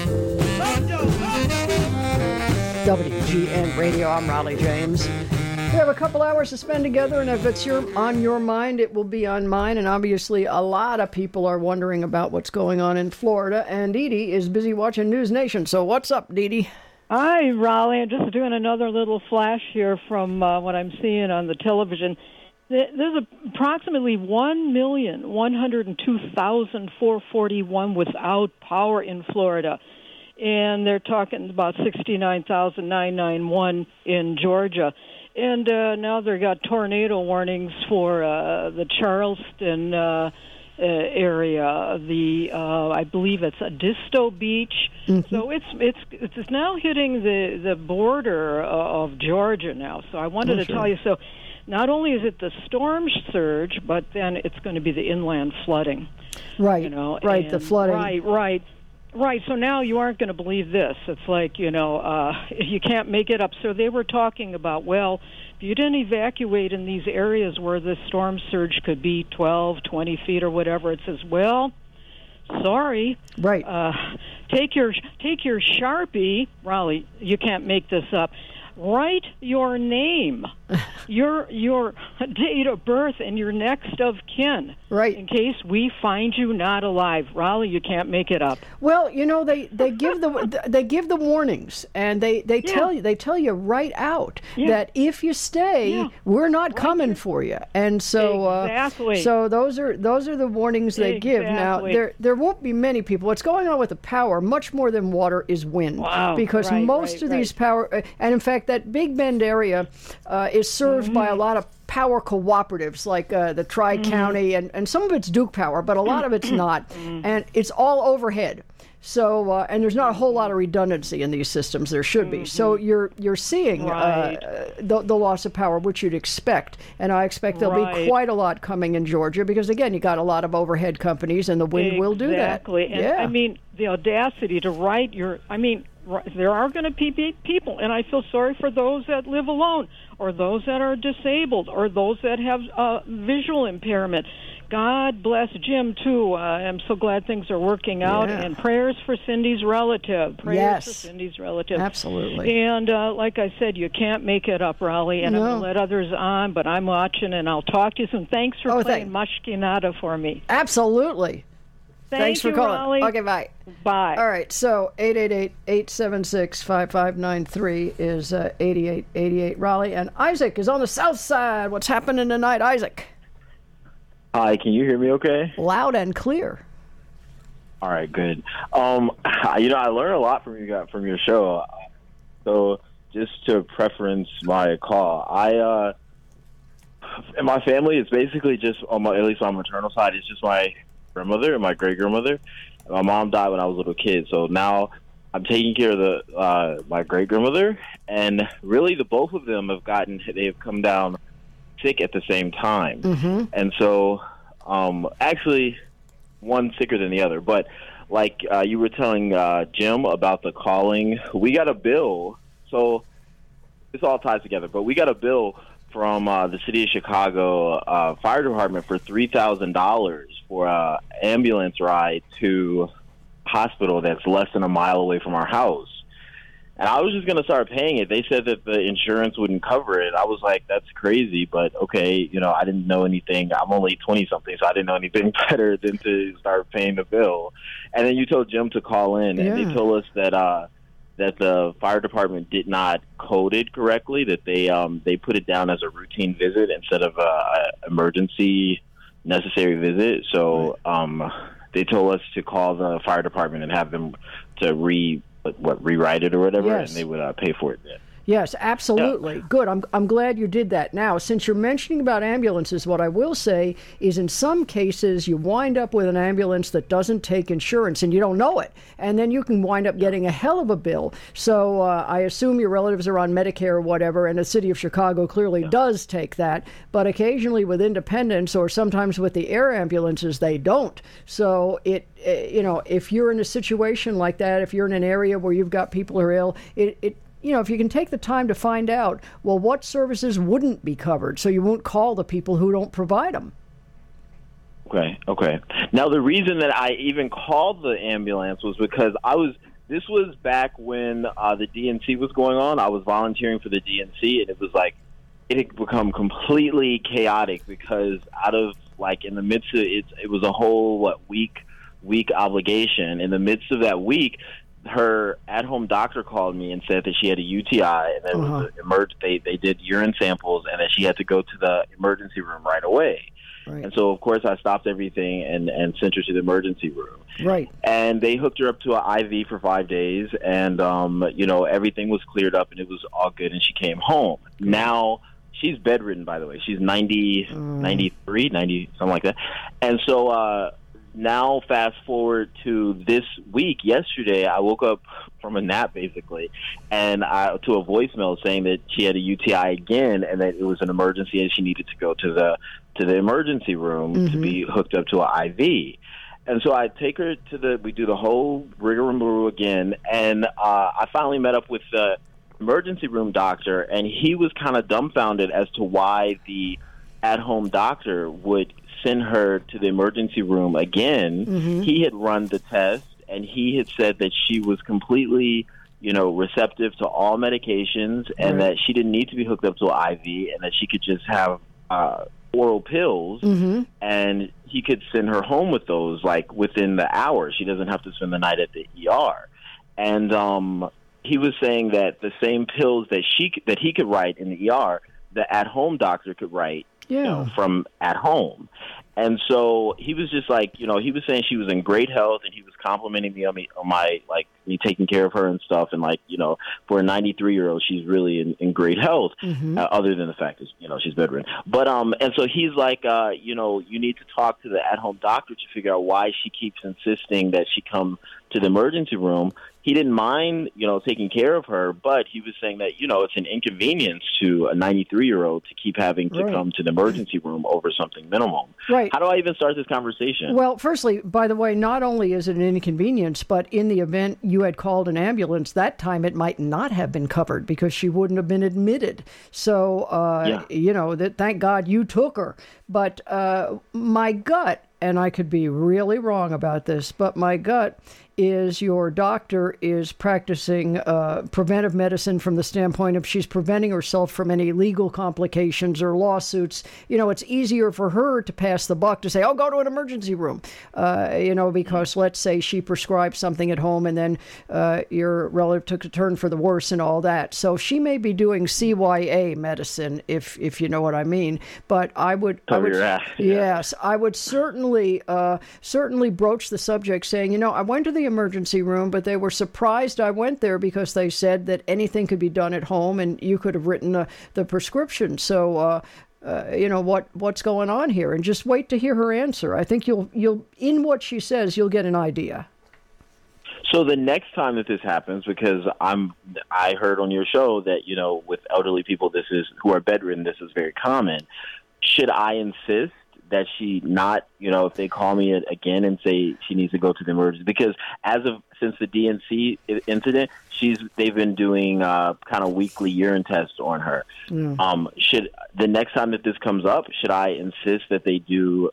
W G N Radio. I'm Raleigh James. have a couple hours to spend together, and if it's your on your mind, it will be on mine. And obviously, a lot of people are wondering about what's going on in Florida. And Dee Dee is busy watching News Nation. So what's up, Dee Dee? Hi, Raleigh. I'm just doing another little flash here from uh, what I'm seeing on the television. There's approximately one million one hundred two thousand four hundred forty-one without power in Florida. And they're talking about sixty-nine thousand nine hundred ninety-one in Georgia. And uh, now they've got tornado warnings for uh, the Charleston uh, uh, area. The uh, I believe it's Edisto Beach. Mm-hmm. So it's it's it's now hitting the the border of Georgia now. So I wanted oh, to sure. tell you. So not only is it the storm surge, but then it's going to be the inland flooding. Right. You know, right. and, The flooding. Right. Right. Right, so now you aren't going to believe this. It's like, you know, uh, you can't make it up. So they were talking about, well, if you didn't evacuate in these areas where the storm surge could be twelve, twenty feet or whatever, it says, well, sorry. Right. Uh, take your take your Sharpie, Raleigh, you can't make this up. Write your name, your your date of birth, and your next of kin. Right. In case we find you not alive, Raleigh, you can't make it up. Well, you know they, they give the they give the warnings, and they, they Yeah. tell you they tell you right out Yeah. that if you stay, Yeah. we're not coming for you. And so Exactly. uh, so those are those are the warnings they give. Now Exactly. there there won't be many people. What's going on with the power, much more than water, is wind. Wow. Because Right, most right, of right. these power, uh, and in fact that Big Bend area uh, is served by a Mm-hmm. lot of power cooperatives like uh, the Tri-County, and, and some of it's Duke Power, but a lot of it's not. Mm-hmm. And it's all overhead. So, uh, and there's not a whole lot of redundancy in these systems. There should be. So you're you're seeing Mm-hmm. Right. uh, the, the loss of power, which you'd expect. And I expect there'll Right. be quite a lot coming in Georgia because, again, you got a lot of overhead companies, and the wind will do that. Exactly. And yeah. I mean, the audacity to write your, I mean, ri- there are going to be people, and I feel sorry for those that live alone, or those that are disabled, or those that have uh, visual impairment. God bless Jim, too. Uh, I'm so glad things are working out. Yeah. And prayers for Cindy's relative. Prayers Yes. for Cindy's relative. Absolutely. And uh, like I said, you can't make it up, Raleigh. And I'm No. going to let others on, but I'm watching, and I'll talk to you soon. Thanks for Oh, playing thank- Mushkinata for me. Absolutely. Thank Thanks for you, calling. Raleigh. Okay, bye. Bye. All right, so eight eight eight, eight seven six, five five nine three is uh, eighty-eight eighty-eight Raleigh. And Isaac is on the south side. What's happening tonight, Isaac? Hi, can you hear me okay? Loud and clear. All right, good. Um, you know, I learned a lot from you guys, from your show. So just to preference my call, I, uh, in my family, it's basically just, on my, at least on my maternal side, it's just my grandmother and my great-grandmother. My mom died when I was a little kid, so now I'm taking care of the uh, my great-grandmother, and really the both of them have gotten, they have come down sick at the same time. Mm-hmm. And so, um, actually, one sicker than the other. But like uh, you were telling uh, Jim about the calling, we got a bill. So this all ties together. But we got a bill from uh, the city of Chicago uh, fire department for three thousand dollars for an ambulance ride to a hospital that's less than a mile away from our house. And I was just going to start paying it. They said that the insurance wouldn't cover it. I was like, that's crazy, but okay, you know, I didn't know anything. I'm only twenty-something, so I didn't know anything better than to start paying the bill. And then you told Jim to call in, and Yeah. they told us that uh, that the fire department did not code it correctly, that they um, they put it down as a routine visit instead of a emergency necessary visit. So um, they told us to call the fire department and have them to re what rewrite it or whatever, Yes. and they would uh, pay for it then. Yes, absolutely. Good. I'm I'm glad you did that. Now, since you're mentioning about ambulances, what I will say is in some cases you wind up with an ambulance that doesn't take insurance and you don't know it. And then you can wind up getting a hell of a bill. So uh, I assume your relatives are on Medicare or whatever, and the city of Chicago clearly does take that. But occasionally with independents or sometimes with the air ambulances, they don't. So it, uh, you know, if you're in a situation like that, if you're in an area where you've got people who are ill, it, it you know, if you can take the time to find out, well, what services wouldn't be covered, so you won't call the people who don't provide them. Okay, okay. Now, the reason that I even called the ambulance was because I was, this was back when uh, the D N C was going on. I was volunteering for the D N C, and it was like it had become completely chaotic because out of like in the midst of it, it was a whole what week week obligation. In the midst of that week, her at-home doctor called me and said that she had a U T I and that uh-huh. it was a emerg- they they did urine samples and that she had to go to the emergency room right away. Right. And so, of course, I stopped everything and, and sent her to the emergency room. Right. And they hooked her up to an I V for five days, and, um, you know, everything was cleared up, and it was all good, and she came home. Now, she's bedridden, by the way. She's ninety, mm. ninety-three, ninety, something like that. And so uh, now, fast forward to this week, yesterday, I woke up from a nap, basically, and I, to a voicemail saying that she had a U T I again and that it was an emergency and she needed to go to the to the emergency room mm-hmm. to be hooked up to an I V. And so I take her to the, we do the whole rigmarole again, and uh, I finally met up with the emergency room doctor, and he was kind of dumbfounded as to why the at-home doctor would send her to the emergency room again. Mm-hmm. He had run the test, and he had said that she was completely, you know, receptive to all medications, and right. that she didn't need to be hooked up to an I V, and that she could just have uh, oral pills, mm-hmm. and he could send her home with those, like, within the hour. She doesn't have to spend the night at the E R. And um, he was saying that the same pills that she that he could write in the E R, the at-home doctor could write yeah. you know, from at home. And so he was just like, you know, he was saying she was in great health, and he was complimenting me on, me, on my, like, me taking care of her and stuff. And, like, you know, for a ninety-three-year-old, she's really in, in great health, mm-hmm. uh, other than the fact that, you know, she's bedridden. But, um, and so he's like, uh, you know, you need to talk to the at-home doctor to figure out why she keeps insisting that she come to the emergency room. He didn't mind, you know, taking care of her, but he was saying that, you know, it's an inconvenience to a ninety-three-year-old to keep having to right. come to the emergency room over something minimum. Right. How do I even start this conversation? Well, firstly, by the way, not only is it an inconvenience, but in the event you had called an ambulance, that time it might not have been covered because she wouldn't have been admitted. So, uh, yeah. you know, that thank God you took her. But uh, my gut, and I could be really wrong about this, but my gut is your doctor is practicing uh, preventive medicine from the standpoint of she's preventing herself from any legal complications or lawsuits. You know, it's easier for her to pass the buck to say, oh, go to an emergency room, uh, you know, because let's say she prescribes something at home and then uh, your relative took a turn for the worse and all that. So she may be doing C Y A medicine, if if you know what I mean. But I would, I would yeah. yes, I would certainly, uh, certainly broach the subject saying, you know, I went to the emergency room, but they were surprised I went there because they said that anything could be done at home and you could have written the, the prescription. So, uh, uh, you know, what what's going on here? And just wait to hear her answer. I think you'll you'll in what she says, you'll get an idea. So the next time that this happens, because I'm, I heard on your show that, you know, with elderly people, this is who are bedridden, this is very common. Should I insist that she not, you know, if they call me again and say she needs to go to the emergency? Because as of since the D N C incident, she's they've been doing uh, kind of weekly urine tests on her. Mm. Um, should the next time that this comes up, should I insist that they do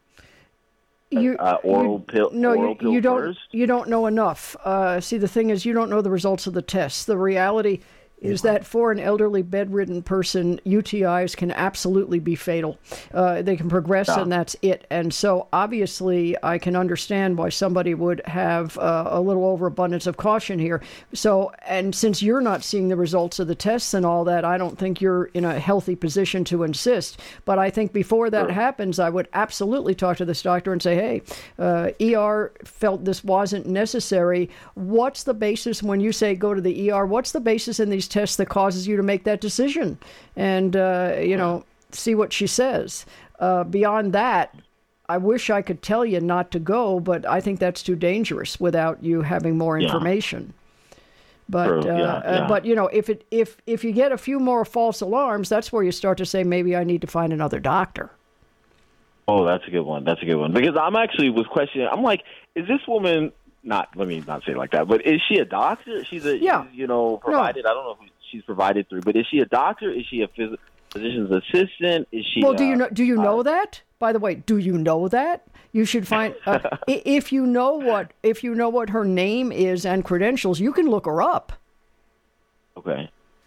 You, uh, oral you, pill? No, oral you, pill you don't. first? You don't know enough. Uh, see, the thing is, you don't know the results of the tests. The reality is that for an elderly bedridden person, U T Is can absolutely be fatal. Uh, they can progress, yeah. and that's it. And so, obviously, I can understand why somebody would have uh, a little overabundance of caution here. So, and since you're not seeing the results of the tests and all that, I don't think you're in a healthy position to insist. But I think before that sure. happens, I would absolutely talk to this doctor and say, hey, uh, E R felt this wasn't necessary. What's the basis when you say go to the E R? What's the basis in these test that causes you to make that decision, and uh, you know, see what she says. Uh, beyond that, I wish I could tell you not to go, but I think that's too dangerous without you having more information. Yeah. But True. uh, Yeah, uh, yeah. but you know, if it if if you get a few more false alarms, that's where you start to say maybe I need to find another doctor. Oh, that's a good one. That's a good one. Because I'm actually was questioning. I'm like, is this woman? Not let me not say it like that, but is she a doctor? She's a yeah. she's, you know, provided. No. I don't know who she's provided through, but is she a doctor? Is she a phys- physician's assistant? Is she? Well, do uh, you know? Do you know uh, that? By the way, do you know that? You should find uh, if you know what if you know what her name is and credentials, you can look her up. Okay.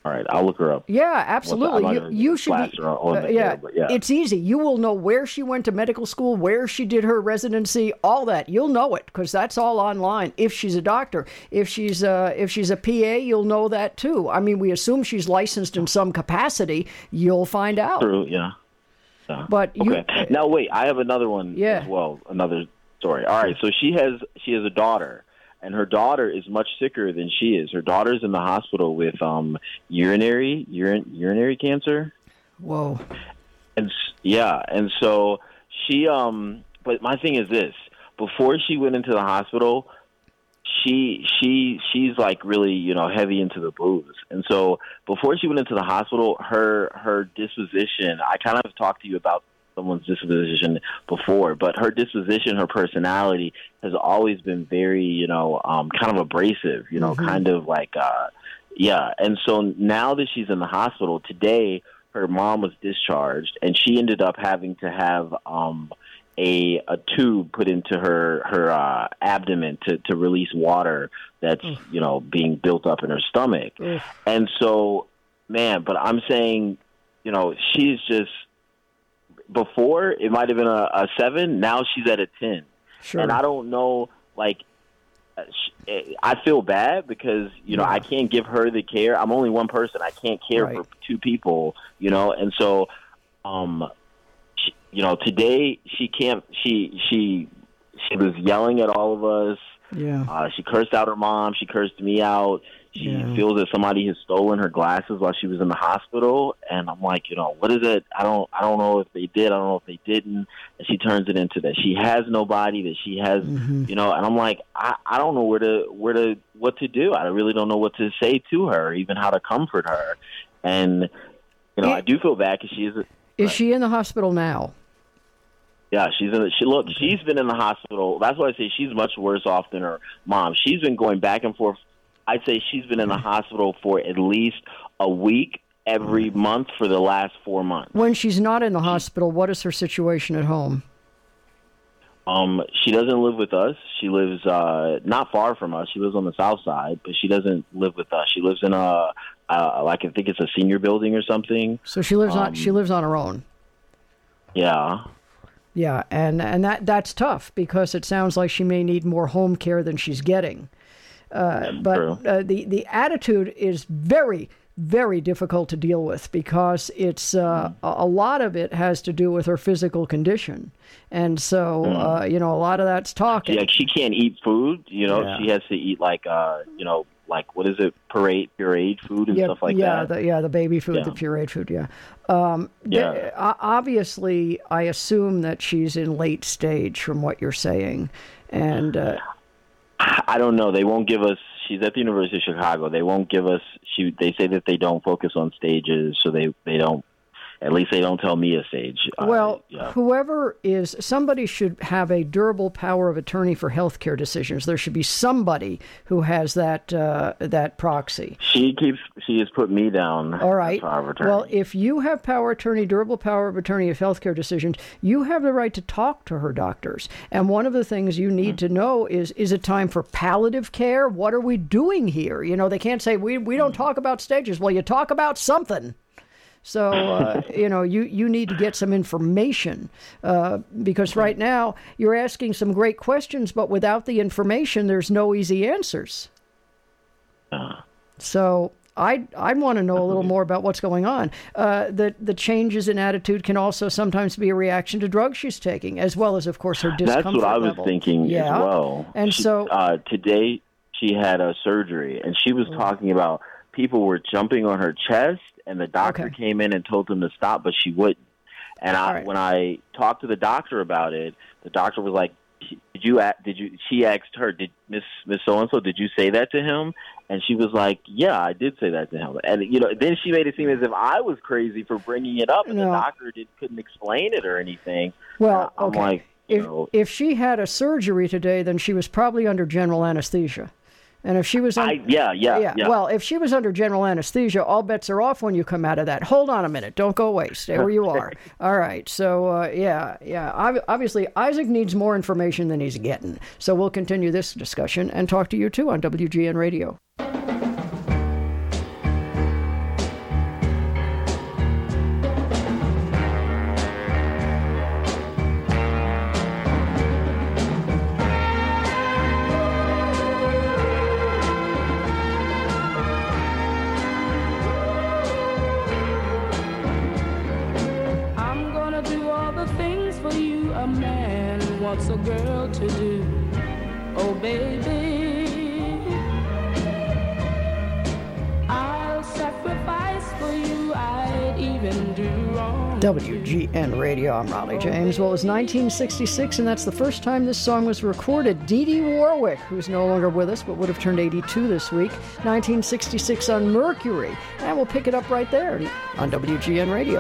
All right, I'll look her up. Yeah, absolutely. I'm You, not you gonna should blast be. her on uh, the yeah, air, but yeah. it's easy. You will know where she went to medical school, where she did her residency, all that. You'll know it because that's all online. If she's a doctor, if she's uh, if she's a P A, you'll know that too. I mean, we assume she's licensed in some capacity. You'll find out. True, yeah. yeah. But you, okay. Now wait, I have another one Yeah. as well. Another story. All right, so she has she has a daughter, and her daughter is much sicker than she is. Her daughter's in the hospital with um urinary urin, urinary cancer. Whoa. And s- yeah, and so she um. But my thing is this: before she went into the hospital, she she she's like really you know heavy into the booze, and so before she went into the hospital, her her disposition. I kind of talked to you about someone's disposition before, but her disposition, her personality has always been very you know um, kind of abrasive, you know, Mhm. kind of like uh, yeah. And so now that she's in the hospital today, her mom was discharged, and she ended up having to have um, a a tube put into her her uh, abdomen to to release water that's you know being built up in her stomach. And so, man, but I'm saying, you know, she's just before it might have been a, a seven. Now she's at a ten, Sure. and I don't know, like. uh, sh- I feel bad because you know I can't give her the care. I'm only one person. I can't care Right. for two people, you know, and so, um, she, you know, today she can't. She she she was yelling at all of us. Yeah. Uh, she cursed out her mom. She cursed me out. She Yeah. feels that somebody has stolen her glasses while she was in the hospital, and I'm like, you know, what is it? I don't, I don't know if they did. I don't know if they didn't. And she turns it into that she has nobody, that she has, Mm-hmm. you know. And I'm like, I, I don't know where to, where to, what to do. I really don't know what to say to her, even how to comfort her. And you know, I do feel bad because she is. Is she in the hospital now? Yeah, she's in. The, she look. She's been in the hospital. That's why I say she's much worse off than her mom. She's been going back and forth. I'd say she's been in the hospital for at least a week every month for the last four months. When she's not in the hospital, what is her situation at home? Um, she doesn't live with us. She lives uh, not far from us. She lives on the south side, but she doesn't live with us. She lives in a, uh, like I think it's a senior building or something. So she lives on Um, she lives on her own. Yeah. Yeah, and and that that's tough because it sounds like she may need more home care than she's getting. Uh, but uh, the the attitude is very very difficult to deal with because it's uh, a a lot of it has to do with her physical condition, and so uh, you know a lot of that's talking. Yeah, she can't eat food. You know, Yeah. she has to eat like uh, you know, like what is it, parade, pureed food and yeah, stuff like yeah, that. The, yeah, the baby food, Yeah. the pureed food, yeah. Um, Yeah. the- o- obviously, I assume that she's in late stage from what you're saying, and uh, I don't know. They won't give us. She's at the University of Chicago. They won't give us. She. They say that they don't focus on stages, so they they don't. At least they don't tell me a stage. Uh, well, yeah. whoever is, somebody should have a durable power of attorney for healthcare decisions. There should be somebody who has that uh, that proxy. She keeps. She has put me down. All right. as power of attorney. Well, if you have power of attorney, durable power of attorney of healthcare decisions, you have the right to talk to her doctors. And one of the things you need to know is, is it time for palliative care? What are we doing here? You know, they can't say, we, we don't talk about stages. Well, you talk about something. So, uh, you know, you, you need to get some information uh, because right now you're asking some great questions, but without the information, there's no easy answers. So I I want to know a little more about what's going on. Uh, the the changes in attitude can also sometimes be a reaction to drugs she's taking, as well as, of course, her discomfort That's what I was level. thinking Yeah. as well. And She- so, uh, today she had a surgery, and she was talking about people were jumping on her chest, and the doctor came in and told them to stop, but she wouldn't. And I, when I talked to the doctor about it, the doctor was like, "Did you? a- Did you?" She asked her, "Did Miss Miss So and So? Did you say that to him?" And she was like, "Yeah, I did say that to him." And you know, then she made it seem as if I was crazy for bringing it up, and the No. doctor did, couldn't explain it or anything. well, I'm okay. like, you if know, if she had a surgery today, then she was probably under general anesthesia. And if she was, un- I, yeah, yeah, yeah. Well, if she was under general anesthesia, all bets are off when you come out of that. Hold on a minute. Don't go away. Stay where you are. All right. So, uh, yeah, yeah. Ob- Obviously, Isaac needs more information than he's getting. So we'll continue this discussion and talk to you, too, on W G N Radio. the things for you a man wants a girl to do. Oh, baby, I'll sacrifice for you, I'd even do wrong. W G N Radio, I'm Raleigh James. Well, it was nineteen sixty-six, and that's the first time this song was recorded. Dee Dee Warwick, who's no longer with us, but would have turned eighty-two this week. nineteen sixty-six on Mercury. And we'll pick it up right there on W G N Radio.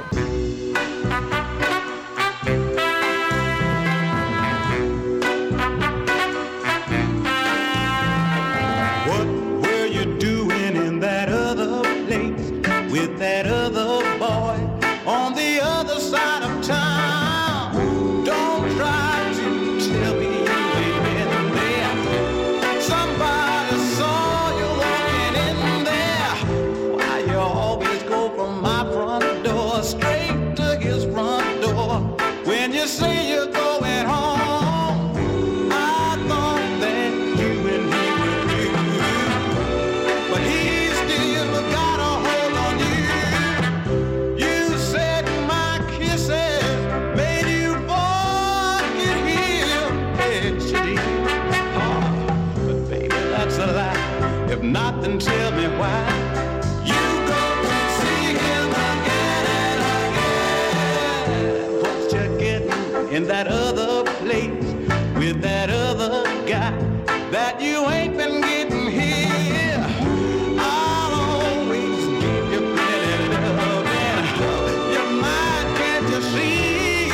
What were you doing in that other place with that other boy on the other side of town? Don't try to tell me you ain't been there. Somebody saw you walking in there. Why you always go from my front door straight to his front door when you say you're going home? I thought that you and he were through, but he still got a hold on you. You said my kisses made you forget him. Yes, you did. Oh, but baby, that's a lie. If not, then tell me why. You go to see him again and again. What you getting in that other place with that other guy that you ain't been getting here? I'll always give you plenty love and you might can't you see?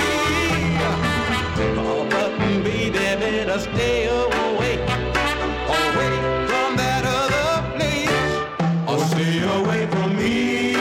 Oh, but baby, better stay away, away from that other place, or stay away from me.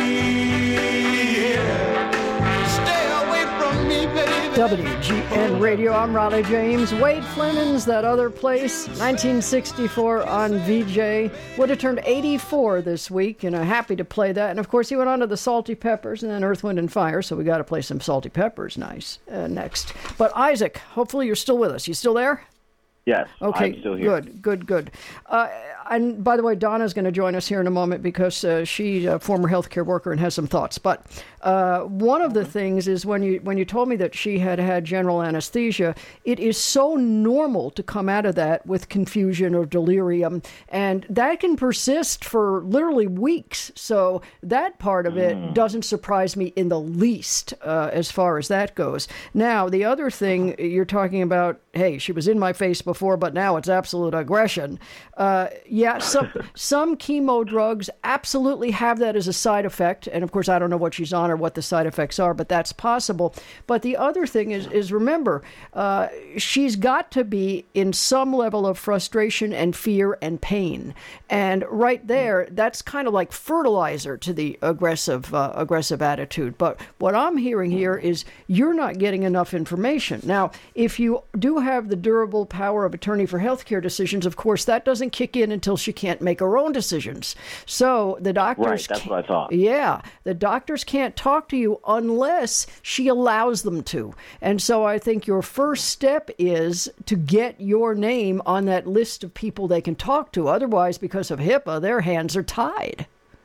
Stay away from me, baby. W G N Radio, I'm Raleigh James. Wade Flemons, that other place, nineteen sixty-four on V J. Would have turned eighty-four this week, and I'm happy to play that. And of course, he went on to the Salty Peppers and then Earth, Wind, and Fire, so we got to play some Salty Peppers nice uh, next. But Isaac, hopefully you're still with us. You still there? Yes, Okay, I'm still here. good, good, good. Uh, and by the way, Donna's going to join us here in a moment because uh, she's a former healthcare worker and has some thoughts. But uh, one of the things is when you when you told me that she had had general anesthesia, it is so normal to come out of that with confusion or delirium, and that can persist for literally weeks. So that part of it doesn't surprise me in the least uh, as far as that goes. Now, the other thing you're talking about, hey, she was in my face before, but now it's absolute aggression. Uh, yeah, some some chemo drugs absolutely have that as a side effect, and of course I don't know what she's on or what the side effects are, but that's possible. But the other thing is, is remember, uh, she's got to be in some level of frustration and fear and pain, and right there, that's kind of like fertilizer to the aggressive uh, aggressive attitude. But what I'm hearing here is you're not getting enough information. Now, if you do have the durable power of attorney for healthcare decisions, of course, that doesn't kick in until she can't make her own decisions. So the doctors... Right, that's what I thought. Yeah, the doctors can't talk to you unless she allows them to. And so I think your first step is to get your name on that list of people they can talk to. Otherwise, because of HIPAA, their hands are tied.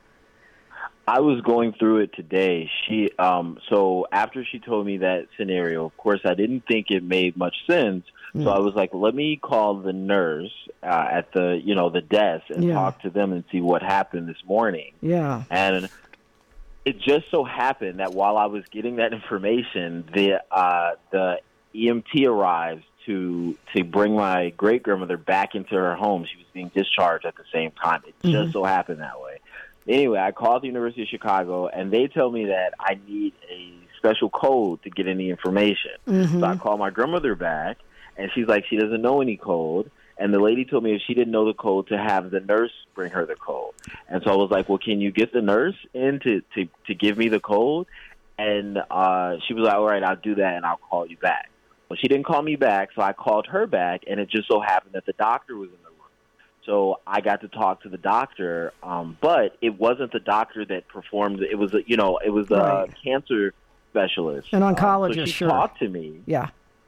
I was going through it today. She, um, so after she told me that scenario, of course, I didn't think it made much sense. So I was like, let me call the nurse uh, at the, you know, the desk and Yeah. talk to them and see what happened this morning. Yeah. And it just so happened that while I was getting that information, the uh, the E M T arrives to to bring my great grandmother back into her home. She was being discharged at the same time. It Mhm. just so happened that way. Anyway, I called the University of Chicago, and they tell me that I need a special code to get any information. Mhm. So I called my grandmother back, and she's like, she doesn't know any code. And the lady told me if she didn't know the code, to have the nurse bring her the code. And so I was like, well, can you get the nurse in to, to, to give me the code? And uh, she was like, all right, I'll do that, and I'll call you back. Well, she didn't call me back, so I called her back, and it just so happened that the doctor was in the room. So I got to talk to the doctor, um, but it wasn't the doctor that performed. It was, a, you know, it was a Right. cancer specialist. An Um, oncologist, so she sure. talked to me. Yeah.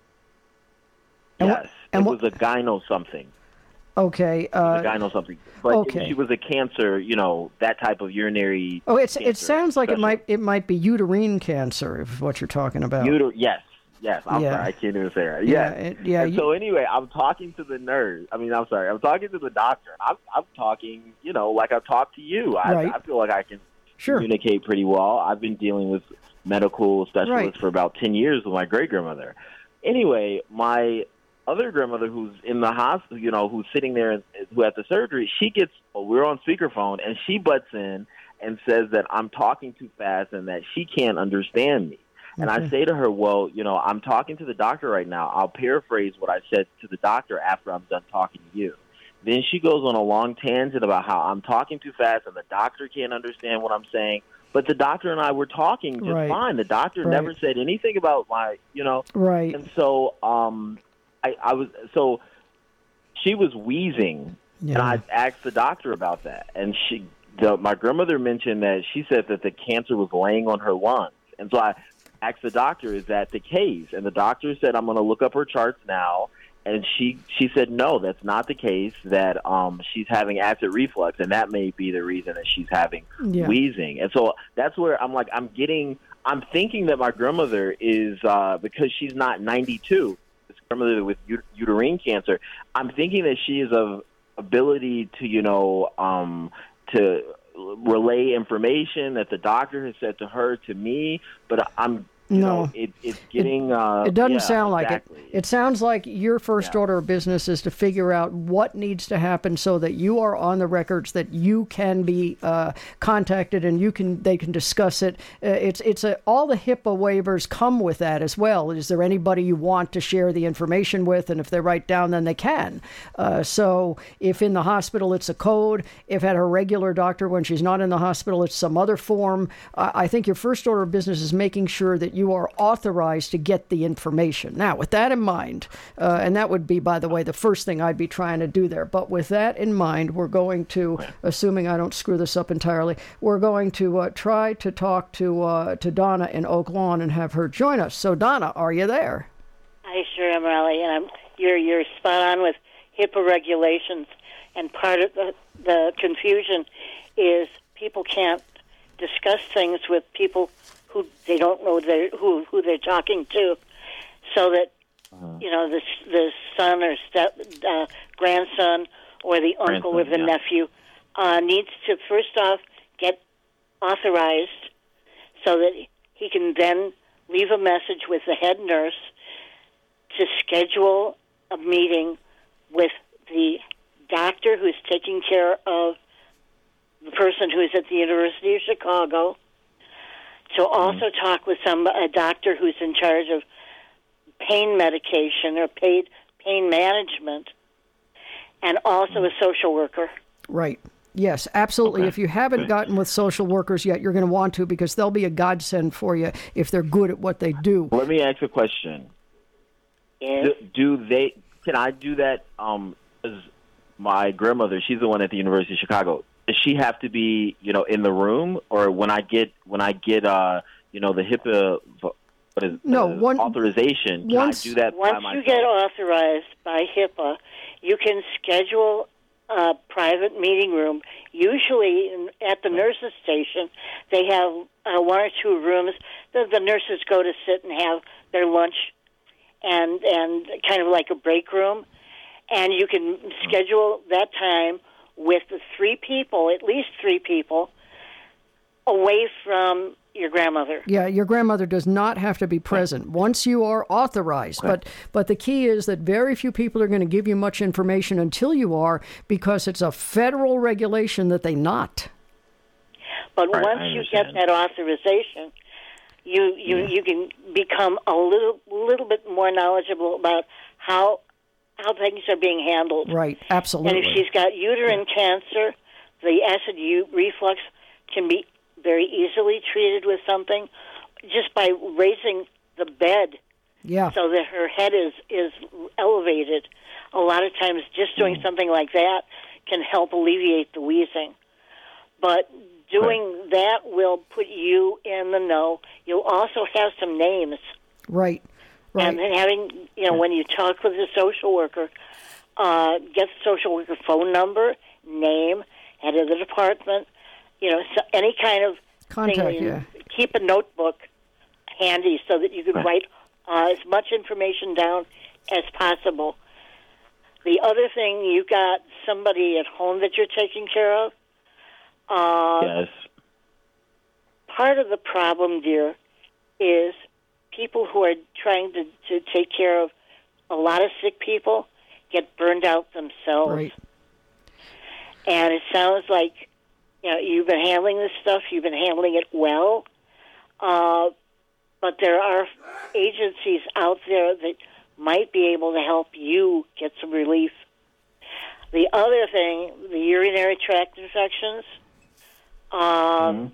And Yes, what- and it what- was a gyno something. Okay. A Uh, gyno something. But okay. she was a cancer, you know, that type of urinary. oh, it's it cancer sounds like it specialist. might it might be uterine cancer, if what you're talking about. Uter- yes, Yes, I'm Yeah. sorry. I can't even say it. Yeah, Yes. it- yeah, And you- so anyway, I'm talking to the nurse. I mean, I'm sorry. I'm talking to the doctor. I'm, I'm talking, you know, like I've talked to you. I, Right. I feel like I can Sure. communicate pretty well. I've been dealing with medical specialists Right. for about ten years with my great-grandmother. Anyway, my other grandmother who's in the hospital, you know, who's sitting there and who had the surgery, she gets, we're on speakerphone, and she butts in and says that I'm talking too fast and that she can't understand me. And I Okay. say to her, well, you know, I'm talking to the doctor right now. I'll paraphrase what I said to the doctor after I'm done talking to you. Then she goes on a long tangent about how I'm talking too fast and the doctor can't understand what I'm saying. But the doctor and I were talking just Right. fine. The doctor Right. never said anything about my, you know. Right. And so um, I, I was, so she was wheezing. And Yeah. I asked the doctor about that. And she, the, my grandmother mentioned that she said that the cancer was laying on her lungs. And so I asked the doctor, is that the case? And the doctor said, I'm going to look up her charts now. And she, she said, no, that's not the case, that um, she's having acid reflux, and that may be the reason that she's having Yeah. wheezing. And so that's where I'm like, I'm getting, I'm thinking that my grandmother is, uh, because she's not ninety-two, this grandmother with ut- uterine cancer, I'm thinking that she is of ability to, you know, um, to relay information that the doctor has said to her, to me, but I'm, you No. know, it, it's getting, uh, It doesn't yeah, sound like exactly. it. It sounds like your first order of business is to figure out what needs to happen so that you are on the records, that you can be uh, contacted and you can they can discuss it. Uh, it's it's a, all the HIPAA waivers come with that as well. Is there anybody you want to share the information with? And if they write down, then they can. Uh, so if in the hospital it's a code, if at her regular doctor when she's not in the hospital it's some other form. Uh, I think your first order of business is making sure that you are authorized to get the information. Now, with that in mind, uh, and that would be, by the way, the first thing I'd be trying to do there. But with that in mind, we're going to, assuming I don't screw this up entirely, we're going to uh, try to talk to uh, to Donna in Oak Lawn and have her join us. So, Donna, are you there? I sure am, Raleigh, and I'm, you're you're spot on with HIPAA regulations. And part of the the confusion is people can't discuss things with people who they don't know they're, who who they're talking to, so that you know the the son or step uh, grandson or the uncle or Grandson, the yeah. nephew uh, needs to first off get authorized so that he can then leave a message with the head nurse to schedule a meeting with the doctor who's taking care of the person who is at the University of Chicago, to also talk with some a doctor who's in charge of pain medication or paid pain management, and also a social worker. Right. Yes, absolutely. If you haven't gotten with social workers yet, you're going to want to, because they'll be a godsend for you if they're good at what they do. Let me ask a question. Yes. Do, do they? Can I do that? Um, 'cause my grandmother, she's the one at the University of Chicago. Does she have to be, you know, in the room, or when I get when I get, uh, you know, the HIPAA, what is No, uh, one- authorization? Can once- I do that by Once myself? you get authorized by HIPAA, you can schedule a private meeting room. Usually in, at the nurses' station, they have uh, one or two rooms that the nurses go to sit and have their lunch, and and kind of like a break room. And you can schedule that time with the three people, at least three people, away from your grandmother. Yeah, your grandmother does not have to be present once you are authorized. But but the key is that very few people are going to give you much information until you are, because it's a federal regulation that they not. But Right, once I you get that authorization, you you, you can become a little little bit more knowledgeable about how how things are being handled. Right, absolutely. And if she's got uterine cancer, the acid u- reflux can be very easily treated with something just by raising the bed Yeah. so that her head is, is elevated. A lot of times just doing something like that can help alleviate the wheezing. But doing that will put you in the know. You'll also have some names. Right. Right. And then having, you know, when you talk with the social worker, uh, get the social worker phone number, name, head of the department, you know, so any kind of Contact, thing. yeah. Keep a notebook handy so that you can write uh, as much information down as possible. The other thing, you got somebody at home that you're taking care of. Uh, Yes. Part of the problem, dear, is people who are trying to, to take care of a lot of sick people get burned out themselves. Right. And it sounds like, you know, you've been handling this stuff, you've been handling it well, uh, but there are agencies out there that might be able to help you get some relief. The other thing, the urinary tract infections, um, Mm-hmm.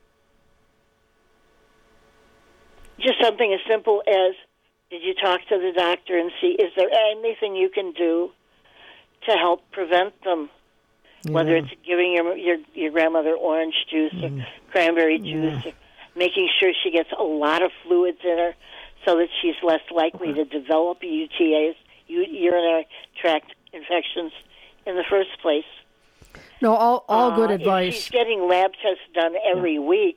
just something as simple as, did you talk to the doctor and see, is there anything you can do to help prevent them? Yeah. Whether it's giving your your, your grandmother orange juice or cranberry juice, or making sure she gets a lot of fluids in her so that she's less likely to develop U T As, u- urinary tract infections, in the first place. No, all all good Uh, advice. If she's getting lab tests done every week,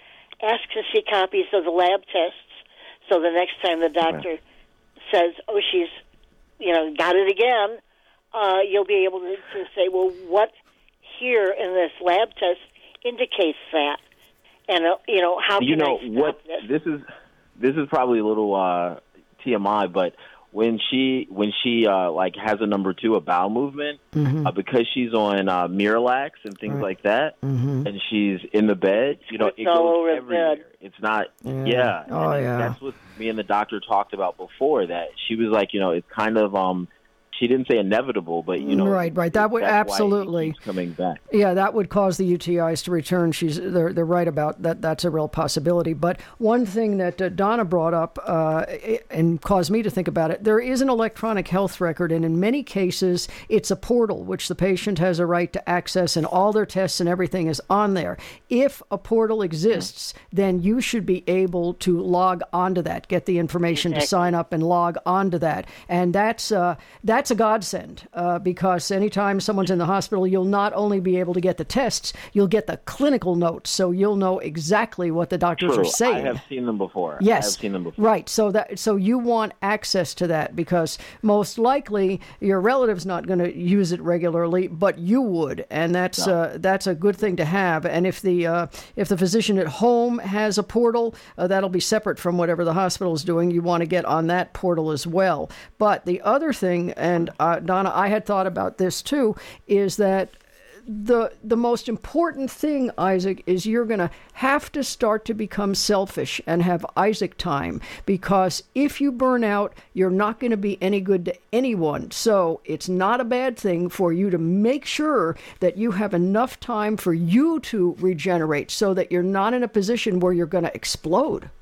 ask to see copies of the lab tests so the next time the doctor says, oh, she's, you know, got it again, uh, you'll be able to, to say, well, what here in this lab test indicates that? And, uh, you know, how can you know I stop what? this? This is this is probably a little uh, T M I, but when she when she uh, like has a number two, a bowel movement, Mhm. uh, because she's on uh, Miralax and things Right. like that, Mhm. and she's in the bed, you know, It's it all goes over the everywhere. bed. It's not, Yeah. yeah. Oh, and yeah. That's what me and the doctor talked about before. That she was like, you know, it's kind of um. She didn't say inevitable, but you know, Right, right. That would that's why it absolutely. keeps coming back. Yeah, that would cause the U T Is to return. She's they're they're right about that. That's a real possibility. But one thing that uh, Donna brought up uh, and caused me to think about it: there is an electronic health record, and in many cases, it's a portal which the patient has a right to access, and all their tests and everything is on there. If a portal exists, then you should be able to log onto that, get the information to Exactly. sign up and log onto that, and that's uh, that's a godsend uh, because anytime someone's in the hospital, you'll not only be able to get the tests, you'll get the clinical notes, so you'll know exactly what the doctors True, are saying. I have seen them before. I Yes, have seen them before. right. So that so you want access to that because most likely your relative's not going to use it regularly, but you would, and that's No. uh, that's a good thing to have. And if the uh, if the physician at home has a portal, uh, that'll be separate from whatever the hospital is doing. You want to get on that portal as well. But the other thing, and uh, Donna, I had thought about this too, is that the the most important thing, Isaac, is you're going to have to start to become selfish and have Isaac time, because if you burn out, you're not going to be any good to anyone. So it's not a bad thing for you to make sure that you have enough time for you to regenerate so that you're not in a position where you're going to explode.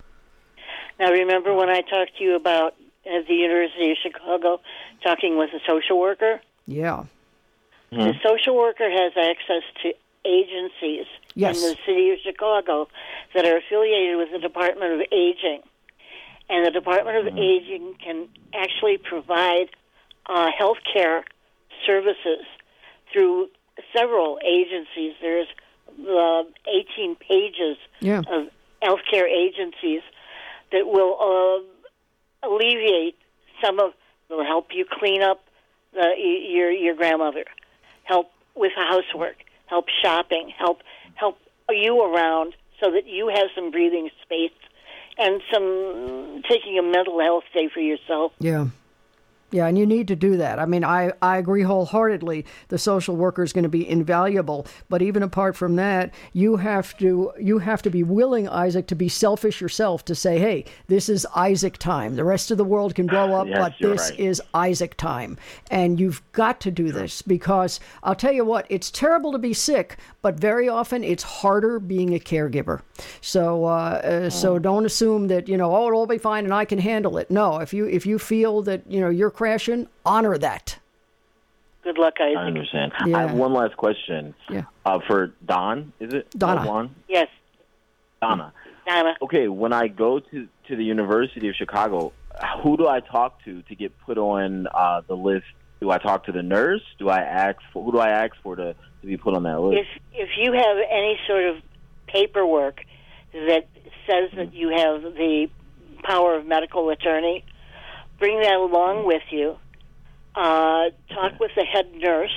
Now, remember when I talked to you about at the University of Chicago talking with a social worker? Yeah. The social worker has access to agencies Yes. in the city of Chicago that are affiliated with the Department of Aging. And the Department of Aging can actually provide uh, health care services through several agencies. There's uh, eighteen pages Yeah. of health care agencies that will uh, alleviate some of, will help you clean up the, your your grandmother, help with housework, help shopping, help help you around so that you have some breathing space and some taking a mental health day for yourself. Yeah. Yeah, and you need to do that. I mean, I, I agree wholeheartedly. The social worker is going to be invaluable. But even apart from that, you have to you have to be willing, Isaac, to be selfish yourself, to say, hey, this is Isaac time. The rest of the world can blow up, Yes, but you're this right. is Isaac time. And you've got to do this because I'll tell you what, it's terrible to be sick, but very often it's harder being a caregiver. So uh, uh, so don't assume that, you know, oh, it'll all be fine and I can handle it. No, if you if you feel that, you know, you're crashing, honor that. Good luck, Isaac. I understand. Yeah. I have one last question. Yeah. Uh, for Don, is it? Donna. Juan? Yes, Donna. Donna. Okay, when I go to, to the University of Chicago, who do I talk to to get put on uh, the list? Do I talk to the nurse? Do I ask for, who do I ask for to, to be put on that list? If if you have any sort of paperwork that says that you have the power of medical attorney. Bring that along with you. Uh, talk with the head nurse.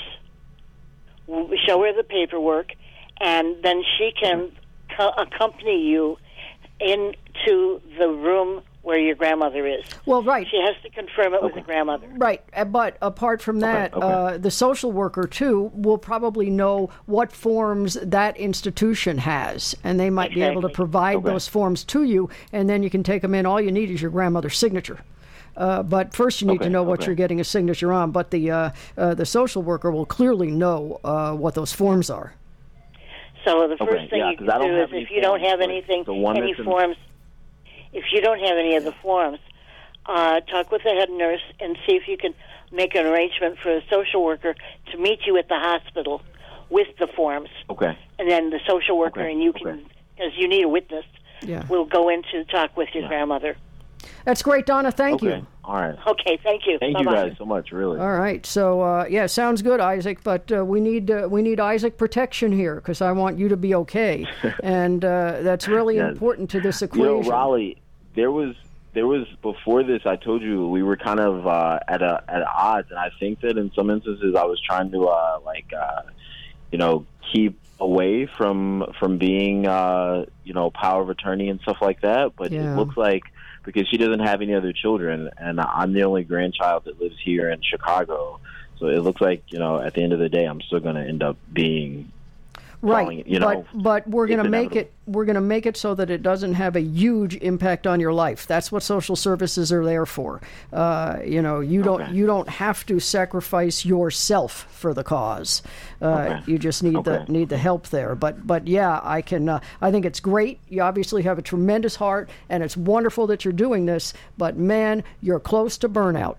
Show her the paperwork, and then she can co- accompany you into the room where your grandmother is. Well, right. She has to confirm it with the grandmother. Right, uh, but apart from that, Okay, okay. Uh, the social worker, too, will probably know what forms that institution has, and they might be able to Exactly. provide Okay. those forms to you, and then you can take them in. All you need is your grandmother's signature. Uh, but first, you need Okay, to know what okay. you're getting a signature on. But the uh, uh, the social worker will clearly know uh, what those forms are. So the first Okay, thing yeah, you 'cause can I don't do is have any if you don't forms, have but anything, the one any that's in- forms, if you don't have any of the forms, uh, talk with the head nurse and see if you can make an arrangement for a social worker to meet you at the hospital with the forms. Okay. And then the social worker Okay, and you can, because you need a witness, Yeah. will go in to talk with your grandmother. That's great, Donna. Thank okay. you. All right. Okay, thank you. Thank you Bye-bye. guys so much, really. All right. So uh, yeah, sounds good, Isaac. But uh, we need uh, we need Isaac protection here because I want you to be okay, and uh, that's really Yes. important to this You equation. know, Raleigh, there was there was before this. I told you we were kind of uh, at a at odds, and I think that in some instances I was trying to uh, like uh, you know keep away from from being uh, you know power of attorney and stuff like that. But Yeah. it looks like because she doesn't have any other children, and I'm the only grandchild that lives here in Chicago. So it looks like you know at the end of the day, I'm still going to end up being. Right, calling it, you know, but but we're going to it's make inevitable. it we're going to make it so that it doesn't have a huge impact on your life. That's what social services are there for. Uh, you know, you don't Okay. you don't have to sacrifice yourself for the cause. Uh, Okay. You just need Okay. the need the help there. But but yeah, I can. Uh, I think it's great. You obviously have a tremendous heart, and it's wonderful that you're doing this. But man, you're close to burnout.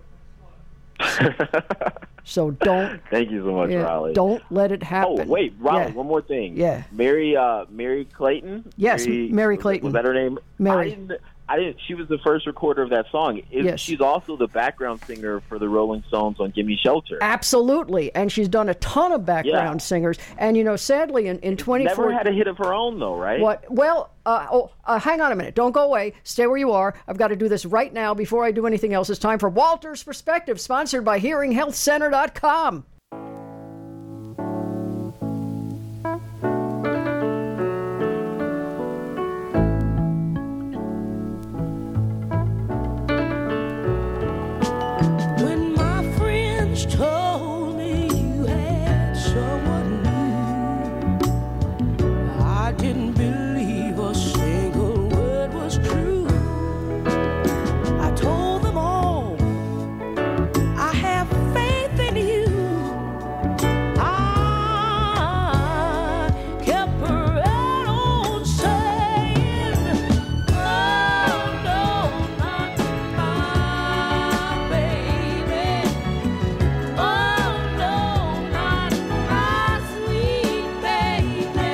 So don't. Thank you so much, yeah, Raleigh. don't let it happen. Oh, wait, Raleigh, Yeah. one more thing. Yeah. Mary uh, Mary Clayton? Yes, Mary was- Clayton. Was that her name? Mary. I didn't, I didn't, she was the first recorder of that song. Is, Yes. She's also the background singer for the Rolling Stones on Gimme Shelter. Absolutely, and she's done a ton of background Yeah. singers. And you know, sadly, in in twenty Never fourteen, had a hit of her own, though, right? what? Well, uh, oh, uh, hang on a minute. Don't go away. Stay where you are. I've got to do this right now before I do anything else. It's time for Walter's Perspective, sponsored by Hearing Health Center dot com. When my friends told me you had someone new, I didn't believe a single word was true. I told them all I have faith in you. I kept right on saying, oh no, not my baby. Oh no, not my sweet baby.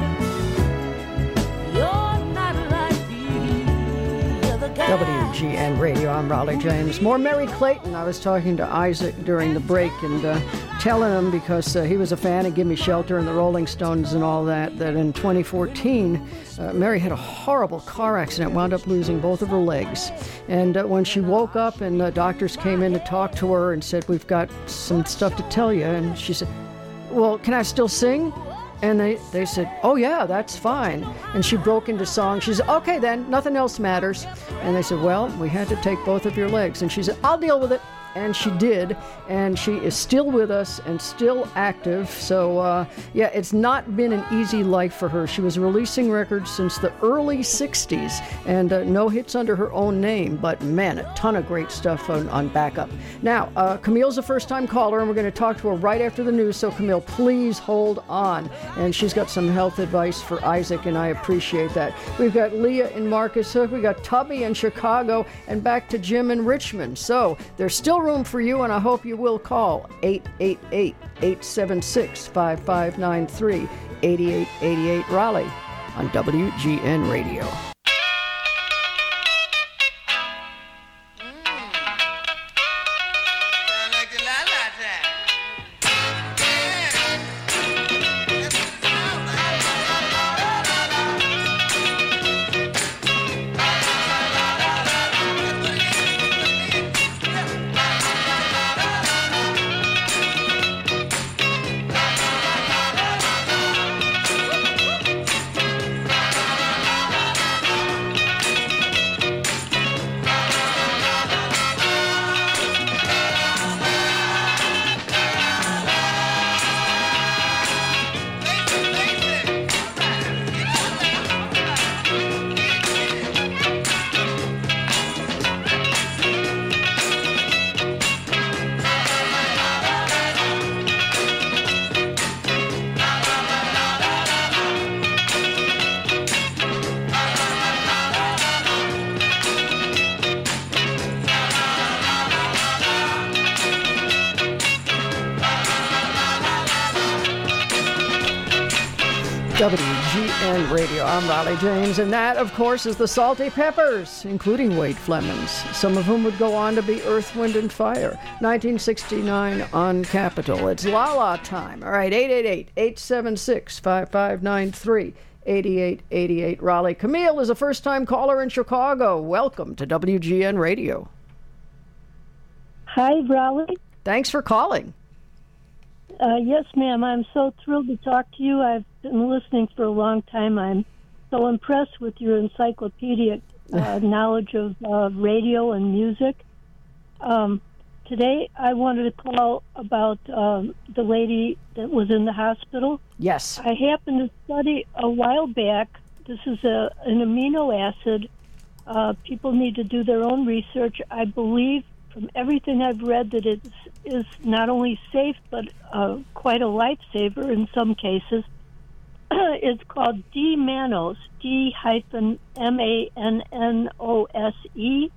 You're not like the other guys. W G N Radio. I'm Raleigh James. More Mary Clayton. I was talking to Isaac during the break and uh, telling him, because uh, he was a fan of Gimme Shelter and the Rolling Stones and all that, that in twenty fourteen, uh, Mary had a horrible car accident, wound up losing both of her legs. And uh, when she woke up and the doctors came in to talk to her and said, we've got some stuff to tell you. And she said, well, can I still sing? And they, they said, oh, yeah, that's fine. And she broke into song. She said, okay, then, nothing else matters. And they said, well, we had to take both of your legs. And she said, I'll deal with it. And she did. And she is still with us and still active. So, uh, yeah, it's not been an easy life for her. She was releasing records since the early sixties and uh, no hits under her own name. But, man, a ton of great stuff on, on backup. Now, uh, Camille's a first-time caller, and we're going to talk to her right after the news. So, Camille, please hold on. And she's got some health advice for Isaac, and I appreciate that. We've got Leah in Marcus Hook. We've got Tubby in Chicago, and back to Jim in Richmond. So, there's still room for you, and I hope you will call eight eight eight, eight seven six, five five nine three, eight eight eight eight Raleigh on W G N Radio. La W G N Radio. I'm Raleigh James, and that, of course, is the Salty Peppers, including Wade Flemons, some of whom would go on to be Earth, Wind, and Fire. nineteen sixty-nine on Capitol. It's La La time. All right, eight eight eight, eight seven six, five five nine three, eight eight eight eight, Raleigh. Camille is a first-time caller in Chicago. Welcome to W G N Radio. Hi, Raleigh. Thanks for calling. Uh, yes, ma'am. I'm so thrilled to talk to you. I've been listening for a long time. I'm so impressed with your encyclopedic uh, knowledge of uh, radio and music. Um, today, I wanted to call about um, the lady that was in the hospital. Yes. I happened to study a while back. This is a, an amino acid. Uh, people need to do their own research. I believe from everything I've read that it is not only safe but uh, quite a lifesaver in some cases. It's called D-mannose, D hyphen M A N N O S E,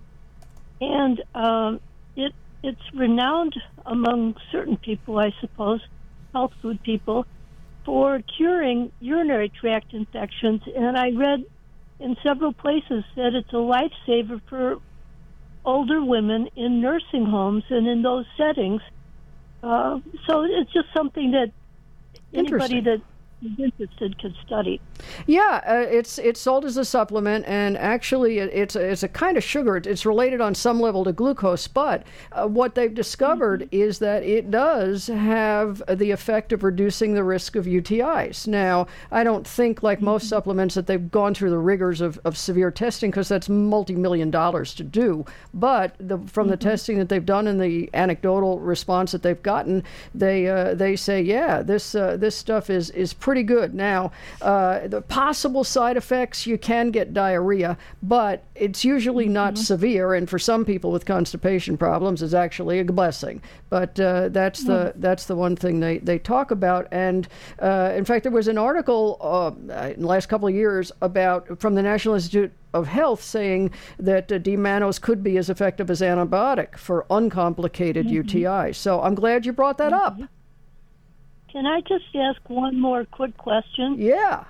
and um, it it's renowned among certain people, I suppose, health food people, for curing urinary tract infections. And I read in several places that it's a lifesaver for older women in nursing homes and in those settings. Uh, so it's just something that anybody that is interested could study. Yeah, uh, it's it's sold as a supplement, and actually it, it's a, it's a kind of sugar. It's related on some level to glucose, but uh, what they've discovered mm-hmm. is that it does have the effect of reducing the risk of U T Is. Now, I don't think, like mm-hmm. most supplements, that they've gone through the rigors of, of severe testing, because that's multi-million dollars to do. But the, from mm-hmm. the testing that they've done and the anecdotal response that they've gotten, they uh, they say, yeah, this uh, this stuff is is pretty good. Now, uh, the possible side effects, you can get diarrhea, but it's usually not mm-hmm. severe, and for some people with constipation problems, it's actually a blessing. But uh, that's the mm-hmm. that's the one thing they, they talk about. And uh, in fact, there was an article uh, in the last couple of years about from the National Institute of Health saying that uh, D-mannose could be as effective as antibiotic for uncomplicated mm-hmm. U T Is. So I'm glad you brought that mm-hmm. up. Can I just ask one more quick question? Yeah.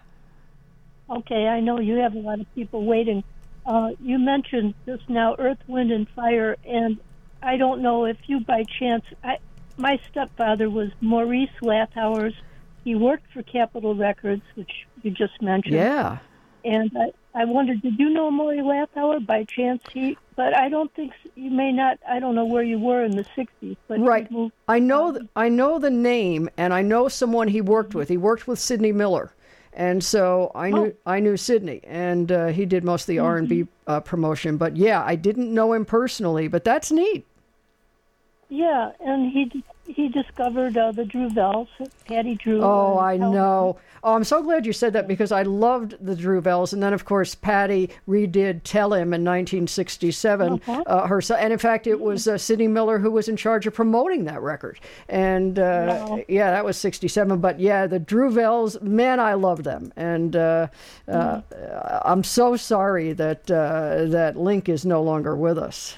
Okay, I know you have a lot of people waiting. Uh, you mentioned just now Earth, Wind, and Fire, and I don't know if you by chance... I, my stepfather was Maurice Lathauer's. He worked for Capitol Records, which you just mentioned. Yeah. And I, I wondered, did you know Maury Lathauer by chance? He, but I don't think you may not. I don't know where you were in the sixties. But right, I know. Th- I know the name, and I know someone he worked with. He worked with Sidney Miller, and so I knew oh. I knew Sidney, and uh, he did most of the mm-hmm. R and B uh, promotion. But yeah, I didn't know him personally, but that's neat. Yeah, and he he discovered uh, the Druvels, Patty Drew. Oh, I Helen. know. Oh, I'm so glad you said that, because I loved the Druvels, and then of course Patty redid "Tell Him" in nineteen sixty-seven. Uh-huh. Uh, her son, and in fact, it was uh, Sidney Miller who was in charge of promoting that record. And uh, wow. yeah, that was sixty-seven. But yeah, the Druvels, man, I love them, and uh, uh, mm. I'm so sorry that uh, that Link is no longer with us.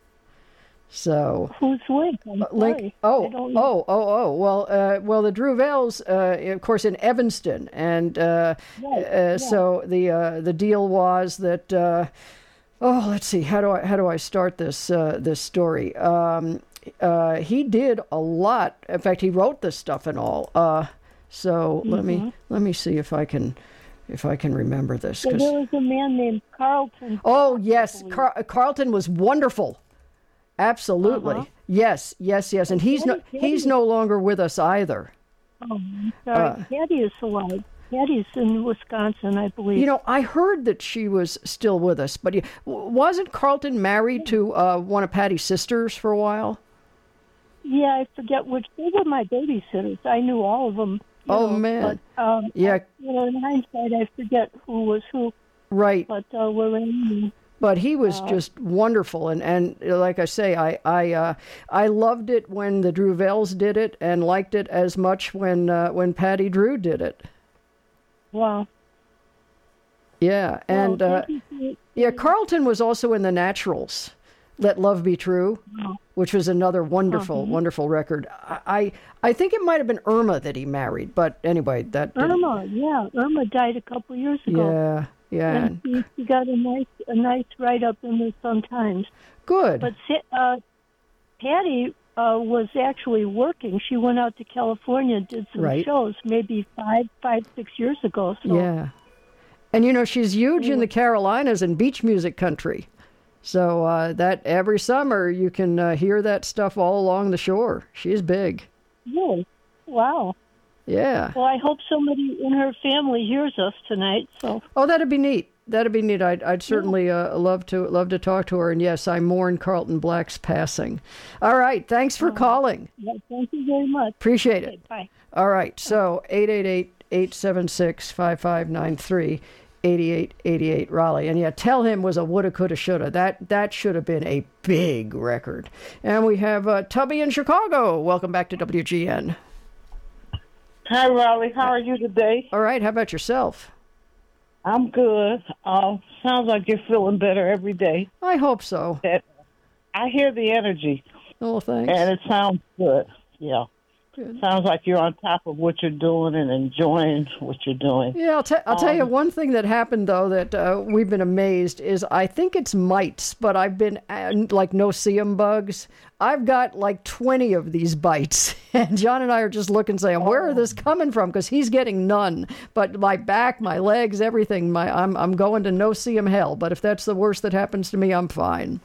So who's Link? I'm Link. Sorry. Oh, oh, oh, oh. Well, uh, well, the Druvels, uh, of course, in Evanston, and uh, right. uh, yeah. so the uh, the deal was that. Uh, oh, let's see. How do I how do I start this uh, this story? Um, uh, he did a lot. In fact, he wrote this stuff and all. Uh, so mm-hmm. let me let me see if I can. If I can remember this. So there was a man named Carlton. Oh yes, Car- Carlton was wonderful. Absolutely. Uh-huh. Yes, yes, yes. And he's no he's no longer with us either. Oh, I'm sorry. Uh, Patty is alive. Patty's in Wisconsin, I believe. You know, I heard that she was still with us, but he, wasn't Carlton married to uh, one of Patty's sisters for a while? Yeah, I forget which. They were my babysitters. I knew all of them. Oh, know, man. But, um, yeah. I, you know, in hindsight, I forget who was who. Right. But uh, we're in... But he was just wonderful, and, and like I say, I I uh, I loved it when the Druvels did it, and liked it as much when uh, when Patty Drew did it. Wow. Yeah, and well, uh, yeah, Carlton was also in the Naturals. Let Love Be True, which was another wonderful, Uh-huh. wonderful record. I, I I think it might have been Irma that he married, but anyway, that didn't- Irma, yeah, Irma died a couple years ago. Yeah, yeah. And he, he got a nice a nice write up in the Sun Times. Good. But uh, Patty uh, was actually working. She went out to California, did some Right. shows, maybe five, five, six years ago. So Yeah. And you know, she's huge in the Carolinas and beach music country. So uh, that every summer you can uh, hear that stuff all along the shore. She's big. Really? Wow. Yeah. Well, I hope somebody in her family hears us tonight. So Oh, that'd be neat. That'd be neat. I'd, I'd certainly uh, love to love to talk to her. And yes, I mourn Carlton Black's passing. All right. Thanks for calling. yeah, thank you very much. Appreciate Okay, it. bye. All right. So eight eight eight, eight seven six, five five nine three. eighty-eight eighty-eight Raleigh. And yeah, Tell Him was a woulda, coulda, shoulda. That that should have been a big record. And we have uh, Tubby in Chicago. Welcome back to W G N. Hi, Raleigh. How are you today? All right. How about yourself? I'm good. Uh, sounds like you're feeling better every day. I hope so. That I hear the energy. Oh, thanks. And it sounds good. Yeah. Good. Sounds like you're on top of what you're doing and enjoying what you're doing. Yeah, I'll, t- I'll tell you Um, one thing that happened, though, that uh, we've been amazed is I think it's mites, but I've been uh, like no-see-em bugs. I've got like twenty of these bites, and John and I are just looking saying, where are this coming from? Because he's getting none. But my back, my legs, everything, my I'm, I'm going to no-see-em hell. But if that's the worst that happens to me, I'm fine.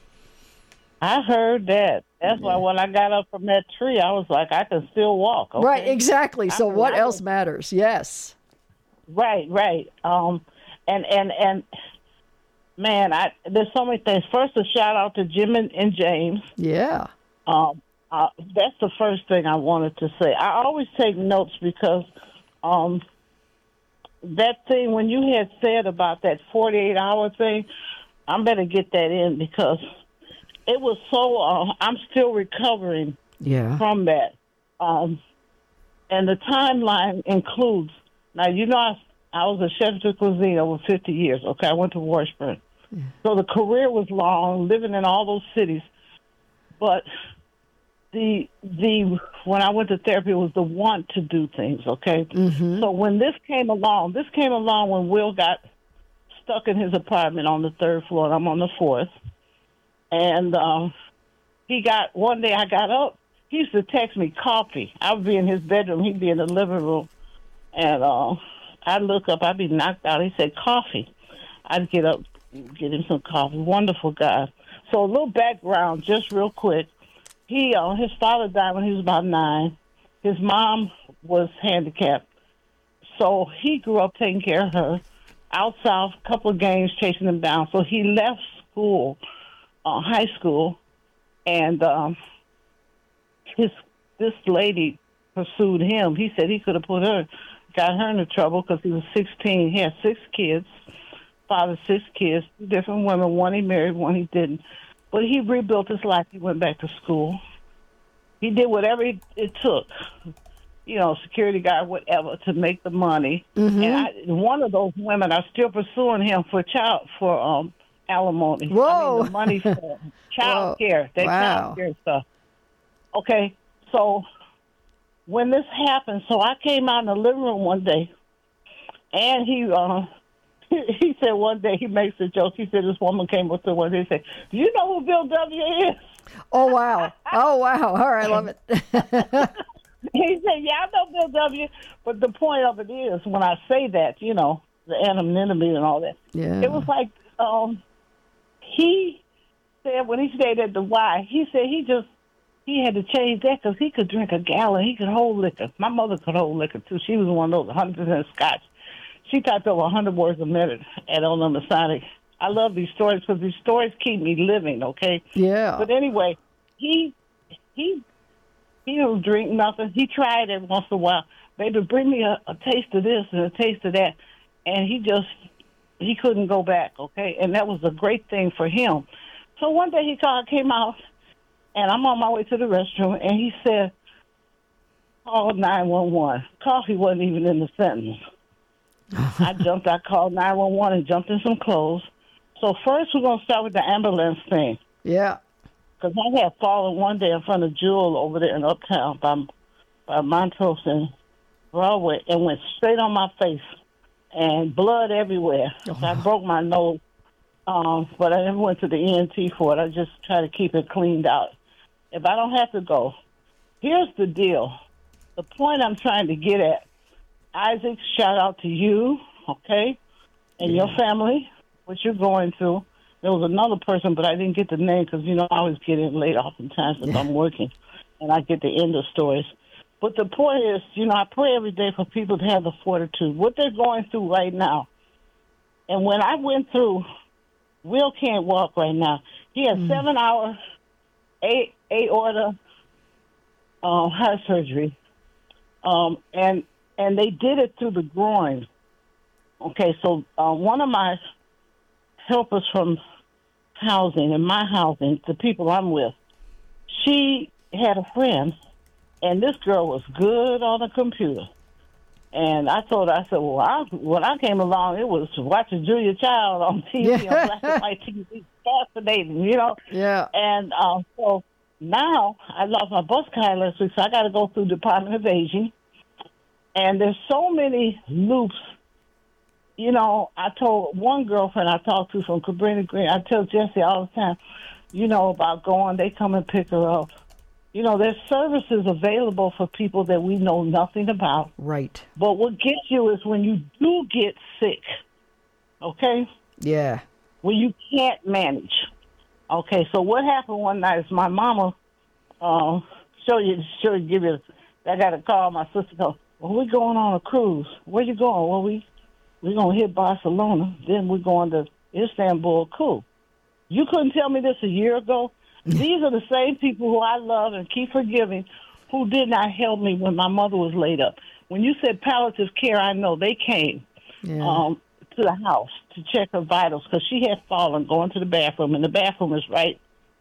I heard that. That's why when I got up from that tree, I was like, I can still walk. Okay? Right, exactly. So I- what I else matters? Yes. Right, right. Um, and and and man, I there's so many things. First, a shout out to Jim and, and James. Yeah. Um, uh, that's the first thing I wanted to say. I always take notes because um, that thing when you had said about that forty-eight hour thing, I better get that in because it was so. Uh, I'm still recovering Yeah. from that. Um, and the timeline includes, now, you know, I, I was a chef de cuisine over fifty years. Okay, I went to Washburn. So the career was long, living in all those cities. But the the when I went to therapy, it was the want to do things, okay? Mm-hmm. So when this came along, this came along when Will got stuck in his apartment on the third floor, and I'm on the fourth. And um, he got, one day I got up, he used to text me coffee. I would be in his bedroom, he'd be in the living room. And uh, I'd look up, I'd be knocked out. He said, coffee. I'd get up, get him some coffee. Wonderful guy. So a little background, just real quick. He, uh, his father died when he was about nine. His mom was handicapped. So he grew up taking care of her. Out south, a couple of games chasing him down. So he left school, uh, high school, and um, his this lady pursued him. He said he could have put her, got her into trouble because he was sixteen. He had six kids, father six kids, different women. One he married, one he didn't. But he rebuilt his life. He went back to school. He did whatever it, it took, you know, security guard, whatever, to make the money. Mm-hmm. And I, one of those women are still pursuing him for child for um alimony. Whoa. I mean, the money for child Whoa. care, that Wow. child care stuff. Okay, so when this happened, so I came out in the living room one day, and he uh, he said one day, he makes a joke. He said this woman came up to him one day and said, "Do you know who Bill W. is?" Oh, wow. Oh, wow. All right, I love it. He said, "Yeah, I know Bill W." But the point of it is, when I say that, you know, the anonymity and all that, Yeah. it was like um, he said when he stayed at the Y, he said he just he had to change that because he could drink a gallon. He could hold liquor. My mother could hold liquor too. She was one of those one hundred percent Scotch. She typed over one hundred words a minute at on the Masonic. I love these stories because these stories keep me living. Okay. Yeah. But anyway, he he he don't drink nothing. He tried it once in a while. Baby, bring me a, a taste of this and a taste of that, and he just he couldn't go back. Okay, and that was a great thing for him. So one day he called, came out, and I'm on my way to the restroom, and he said, "Call nine one one." Coffee wasn't even in the sentence. I jumped. I called nine one one and jumped in some clothes. So first we're gonna start with the ambulance thing. Yeah. Because I had fallen one day in front of Jewel over there in Uptown by, by Montrose and Broadway and went straight on my face and blood everywhere. Oh. So I broke my nose, um, but I never went to the E N T for it. I just try to keep it cleaned out. If I don't have to go, here's the deal. The point I'm trying to get at, Isaac, shout out to you, okay, and Yeah. your family, what you're going through. There was another person, but I didn't get the name because, you know, I always get in late oftentimes if I'm working, and I get the end of stories. But the point is, you know, I pray every day for people to have the fortitude, what they're going through right now. And when I went through, Will can't walk right now. He had seven-hour a- aorta um, heart surgery, um, and and they did it through the groin. Okay, so uh, one of my helpers from housing, in my housing, the people I'm with, she had a friend, and this girl was good on the computer. And I told her, I said, well, I, when I came along, it was watching Julia Child on T V, Yeah. on black and white T V, fascinating, you know? Yeah. And uh, so now I lost my bus card last week, so I got to go through Department of Aging. And there's so many loops. You know, I told one girlfriend I talked to from Cabrini Green, I tell Jesse all the time, you know, about going, they come and pick her up. You know, there's services available for people that we know nothing about. Right. But what gets you is when you do get sick, okay? Yeah. When you can't manage. Okay, so what happened one night is my mama, uh, show you, show you, give you, I got to call my sister, go, well, we're going on a cruise. Where you going? Well, we, we're going to hit Barcelona, then we're going to Istanbul. Cool. You couldn't tell me this a year ago? These are the same people who I love and keep forgiving who did not help me when my mother was laid up. When you said palliative care, I know they came Yeah. um, to the house to check her vitals because she had fallen going to the bathroom, and the bathroom is right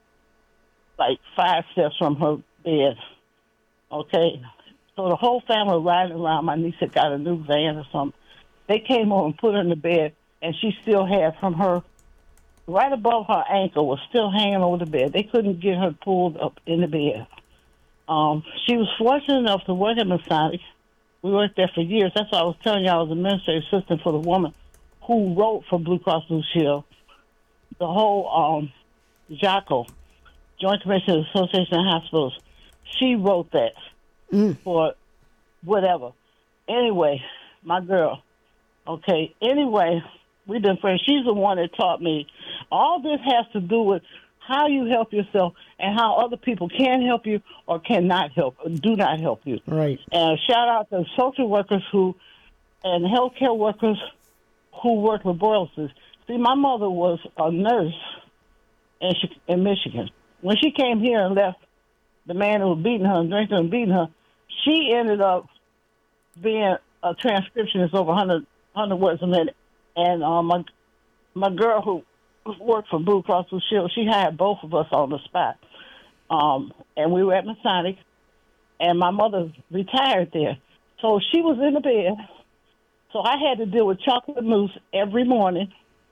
like five steps from her bed. Okay? So the whole family riding around. My niece had got a new van or something. They came over and put her in the bed, and she still had from her right above her ankle was still hanging over the bed. They couldn't get her pulled up in the bed. Um, she was fortunate enough to work at Masonic. We worked there for years. That's why I was telling you I was administrative assistant for the woman who wrote for Blue Cross Blue Shield. The whole um, JACO, Joint Commission Association of Hospitals, she wrote that mm. for whatever. Anyway, my girl, okay, anyway, we've been friends. She's the one that taught me. All this has to do with how you help yourself and how other people can help you or cannot help, or do not help you. Right. And shout out to social workers who and healthcare workers who work with boilers. See, my mother was a nurse in, in Michigan. When she came here and left the man who was beating her and drinking and beating her, she ended up being a transcriptionist over one hundred, one hundred words a minute. And um, my my girl who worked for Blue Cross Blue Shield, she hired both of us on the spot. Um, and we were at Masonic, and my mother retired there. So she was in the bed. So I had to deal with chocolate mousse every morning.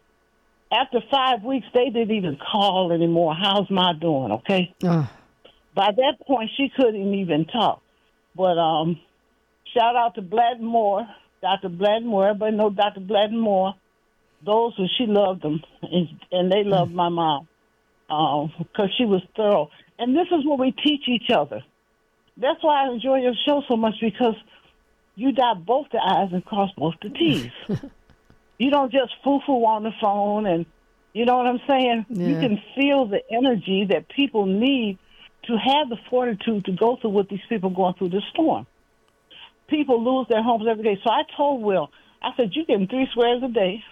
After five weeks, they didn't even call anymore. How's Ma doing, okay? Uh. By that point, she couldn't even talk. But um, shout out to Bladmore. Doctor Bladmore, everybody know Doctor Bladmore. Those who she loved them, and, and they loved my mom because um, she was thorough. And this is what we teach each other. That's why I enjoy your show so much, because you dot both the I's and cross both the T's. You don't just foo-foo on the phone, and you know what I'm saying? Yeah. You can feel the energy that people need to have the fortitude to go through what these people are going through this storm. People lose their homes every day. So I told Will, I said, you getting three squares a day.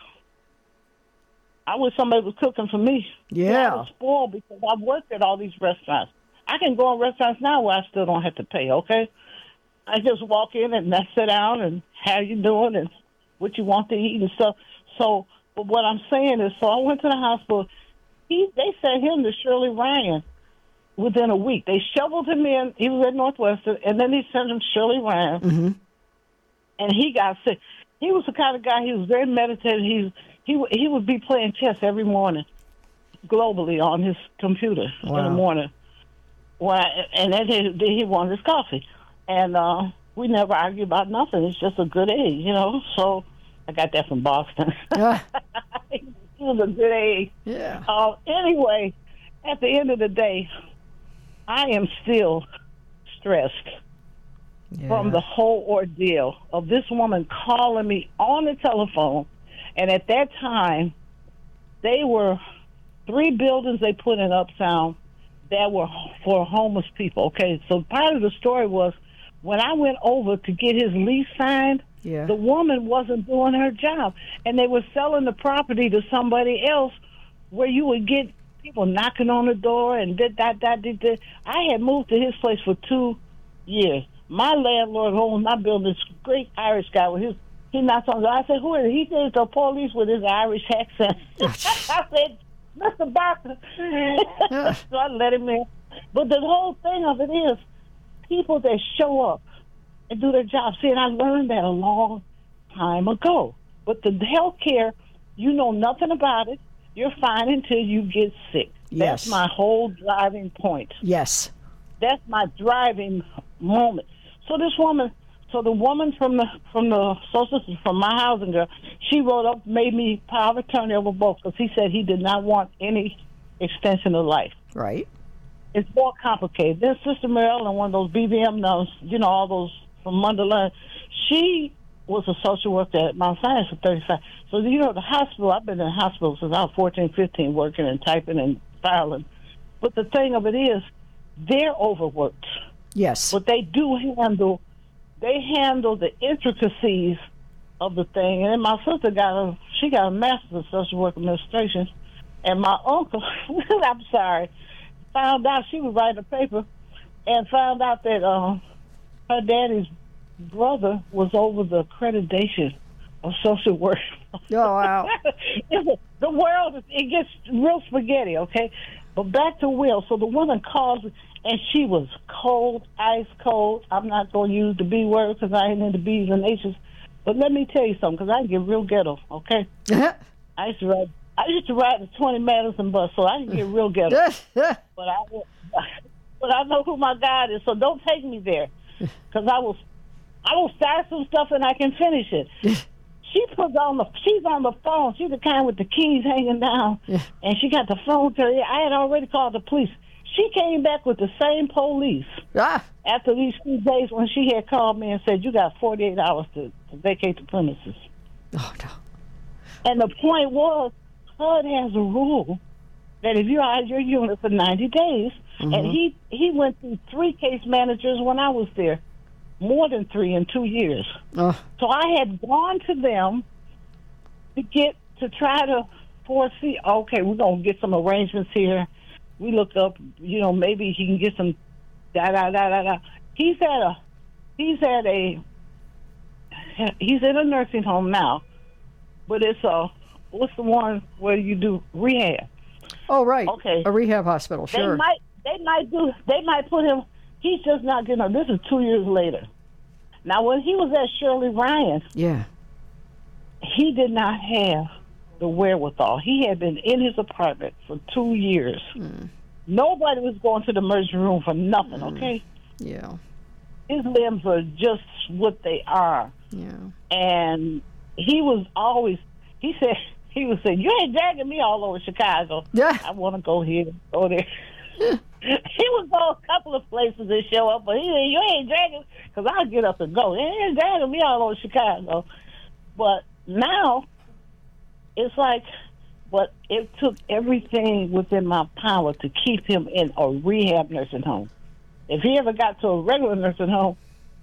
I wish somebody was cooking for me. Yeah. I was spoiled because I've worked at all these restaurants. I can go in restaurants now where I still don't have to pay, okay? I just walk in and I sit down and how you doing and what you want to eat and stuff. So, but what I'm saying is, so I went to the hospital. He, they sent him to Shirley Ryan within a week. They shoveled him in. He was at Northwestern, and then they sent him to Shirley Ryan, Mm-hmm. and he got sick. He was the kind of guy, he was very meditative. He, he, he would be playing chess every morning, globally on his computer in the Wow. morning. When I, and then he, then he wanted his coffee. And uh, we never argue about nothing. It's just a good egg, you know. So I got that from Boston. He was a good egg. Yeah. Uh, anyway, at the end of the day, I am still stressed from the whole ordeal of this woman calling me on the telephone. And at that time, they were three buildings they put in Uptown that were for homeless people. Okay, so part of the story was when I went over to get his lease signed, Yeah. the woman wasn't doing her job, and they were selling the property to somebody else where you would get people knocking on the door and did that, that, did that. I had moved to his place for two years. My landlord owns my building, this great Irish guy with his, he knocks on the door. I said, who is it? He says the police with his Irish accent. I said, Mister Barker. So I let him in. But the whole thing of it is people that show up and do their job. See, and I learned that a long time ago. But the health care, you know nothing about it. You're fine until you get sick. Yes. That's my whole driving point. Yes. That's my driving moment. So this woman, so the woman from the from the social from my housing girl, she wrote up, made me power of attorney over both because he said he did not want any extension of life. Right. It's more complicated. Then Sister Marilyn, one of those B V M nuns, you know, all those from Mundelein, she was a social worker at Mount Sinai for thirty-five. So, you know, the hospital, I've been in the hospital since I was fourteen, fifteen, working and typing and filing. But the thing of it is, they're overworked. Yes. But they do handle, they handle the intricacies of the thing. And then my sister got a, she got a master's in social work administration. And my uncle, I'm sorry, found out she was writing a paper and found out that uh, her daddy's brother was over the accreditation of social work. Oh, wow. The world, is- it gets real spaghetti, okay? But back to Will. So the woman calls, and she was cold, ice cold. I'm not going to use the B word because I ain't into B's and H's. But let me tell you something, because I can get real ghetto, okay? I used to ride, I used to ride the twenty Madison bus, so I can get real ghetto. but I, but I know who my God is, so don't take me there, because I will, I will start some stuff and I can finish it. She puts on the, she's on the phone. She's the kind with the keys hanging down, and she got the phone to her. I had already called the police. She came back with the same police ah. after these few days when she had called me and said, you got forty-eight hours to, to vacate the premises. Oh, no. And the point was, H U D has a rule that if you're out of your unit for ninety days, Mhm. and he, he went through three case managers when I was there, more than three in two years. Oh. So I had gone to them to get, to try to foresee, okay, we're going to get some arrangements here. We look up, you know, maybe he can get some da da da da da. He's at a, he's at a, he's in a nursing home now, but it's a, what's the one where you do rehab? Oh, right. Okay. A rehab hospital, sure. They might, they might do, they might put him. He's just not getting up. This is two years later. Now, when he was at Shirley Ryan, Yeah. he did not have the wherewithal. He had been in his apartment for two years. Nobody was going to the emergency room for nothing, okay? Yeah. His limbs are just what they are. Yeah. And he was always, he said, he was saying, you ain't dragging me all over Chicago. Yeah. I want to go here, go there. He would go a couple of places and show up, but he said, you ain't dragging, because I'll get up and go. You ain't dragging me all over Chicago. But now, it's like, but it took everything within my power to keep him in a rehab nursing home. If he ever got to a regular nursing home,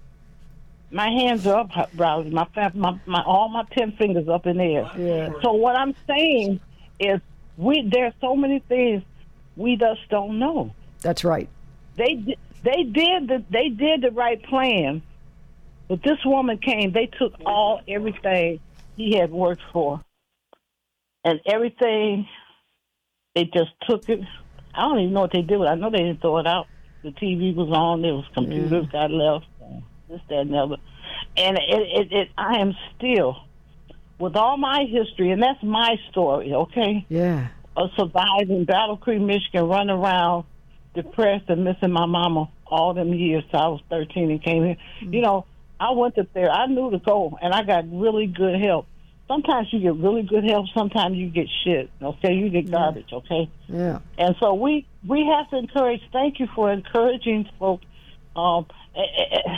my hands are up, Browse. My, fa- my my all my ten fingers up in the air. Yeah. So what I'm saying is, we there's so many things we just don't know. That's right. They di- they did the they did the right plan, but this woman came. They took all everything he had worked for, and everything. They just took it. I don't even know what they did with it. I know they didn't throw it out. The T V was on. There was computers got left. This, that, and the other. And it, it, it, I am still, with all my history, and that's my story, okay? Yeah. uh, survived in Battle Creek, Michigan, running around depressed and missing my mama all them years. So I was thirteen and came here. Mm-hmm. You know, I went up there. I knew to go, and I got really good help. Sometimes you get really good help. Sometimes you get shit. Okay, you get garbage. Okay. Yeah. And so we we have to encourage. Thank you for encouraging folks. Um, eh, eh, eh.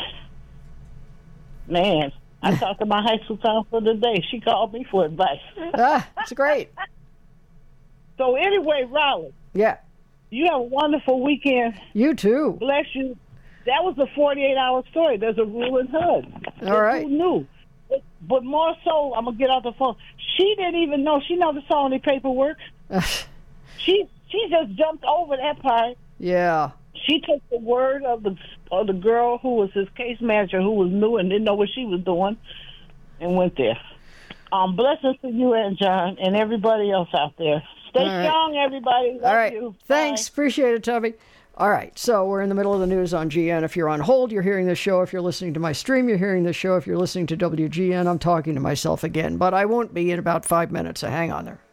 Man, I talked to my high school counselor today. She called me for advice. Ah, that's great. So anyway, Raleigh. Yeah. You have a wonderful weekend. You too. Bless you. That was a forty-eight hour story. There's a rule in H U D. All right. Who knew? But, but more so, I'm going to get off the phone. She didn't even know. She never saw any paperwork. she she just jumped over that part. Yeah. She took the word of the of the girl who was his case manager, who was new and didn't know what she was doing, and went there. Um, blessings to you and John and everybody else out there. Stay All right. strong, everybody. Love All right. you. Thanks. Bye. Appreciate it, Tubby. All right. So we're in the middle of the news on G N. If you're on hold, you're hearing this show. If you're listening to my stream, you're hearing this show. If you're listening to W G N, I'm talking to myself again. But I won't be in about five minutes, so hang on there.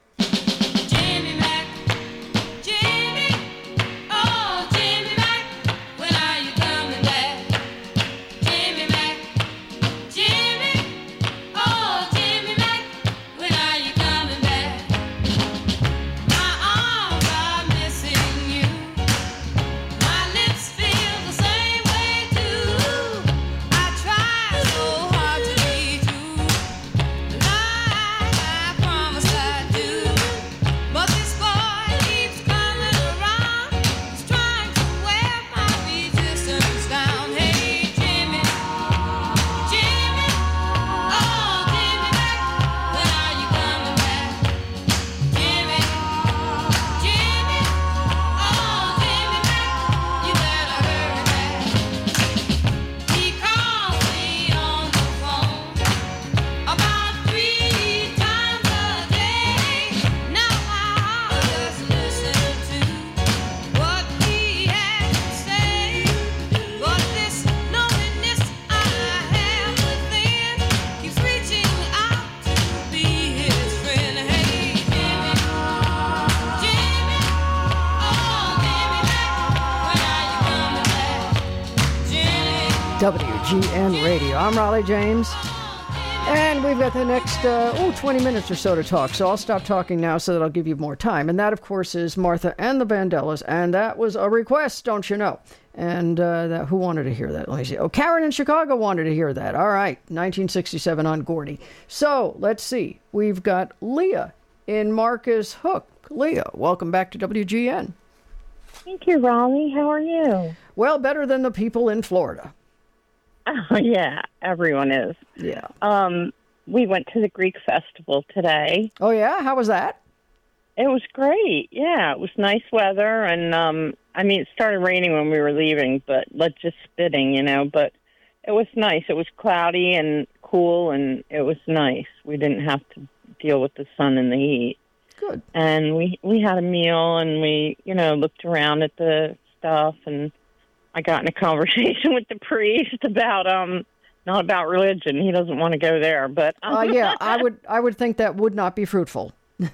W G N Radio. I'm Raleigh James. And we've got the next, uh, oh, twenty minutes or so to talk. So I'll stop talking now so that I'll give you more time. And that, of course, is Martha and the Vandellas. And that was a request, don't you know? And uh, that, who wanted to hear that? Let me see. Oh, Karen in Chicago wanted to hear that. All right. nineteen sixty-seven on Gordy. So let's see. We've got Leah in Marcus Hook. Leah, welcome back to W G N. Thank you, Raleigh. How are you? Well, better than the people in Florida. Oh, yeah, everyone is. Yeah. Um, we went to the Greek festival today. Oh, yeah? How was that? It was great. Yeah, it was nice weather. And, um, I mean, it started raining when we were leaving, but like just spitting, you know. But it was nice. It was cloudy and cool, and it was nice. We didn't have to deal with the sun and the heat. Good. And we, we had a meal, and we, you know, looked around at the stuff, and I got in a conversation with the priest about, um, not about religion. He doesn't want to go there, but um, uh, yeah, I would, I would think that would not be fruitful.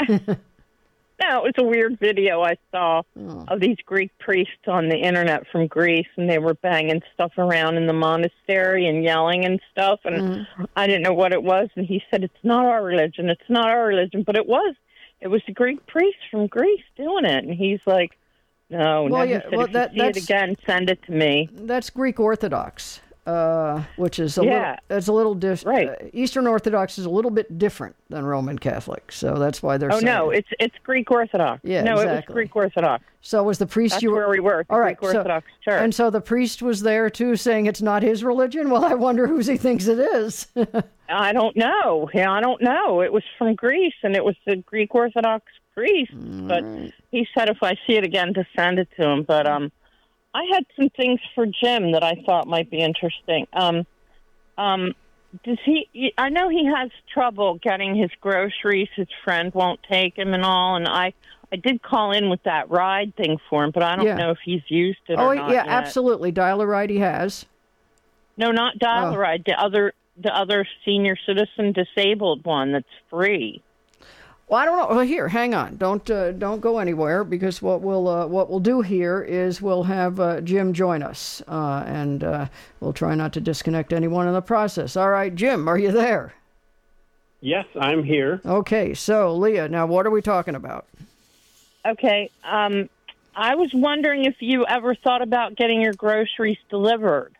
No, it was a weird video I saw oh. of these Greek priests on the internet from Greece, and they were banging stuff around in the monastery and yelling and stuff, and mm-hmm. I didn't know what it was. And he said, "It's not our religion. It's not our religion," but it was. It was the Greek priests from Greece doing it, and he's like, "No, well, no." yeah, He said, well, if that, you see it that's, again, send it to me. That's Greek Orthodox, uh, which is a Yeah. little, it's a little diff- Right. uh, Eastern Orthodox is a little bit different than Roman Catholic, so that's why they're. Oh saying no, it. it's it's Greek Orthodox. Yeah, no, exactly. it was Greek Orthodox. So was the priest That's you were where we were, the all right, Greek so- Orthodox Church. And so the priest was there too, saying it's not his religion. Well, I wonder whose he thinks it is. I don't know. Yeah, I don't know. It was from Greece, and it was the Greek Orthodox priest. But he said if I see it again, to send it to him. But um, I had some things for Jim that I thought might be interesting. Um, um, does he? I know he has trouble getting his groceries. His friend won't take him and all. And I, I did call in with that ride thing for him, but I don't Yeah. know if he's used it oh or not yeah, yet. absolutely. Dial-A-Ride he has. No, not Dial Oh. Ride. The other, the other senior citizen disabled one that's free. Well, I don't know. Well, here, hang on. Don't uh, don't go anywhere, because what we'll uh, what we'll do here is we'll have uh, Jim join us, uh, and uh, we'll try not to disconnect anyone in the process. All right, Jim, are you there? Yes, I'm here. Okay, so Leah, now what are we talking about? Okay. Um, I was wondering if you ever thought about getting your groceries delivered.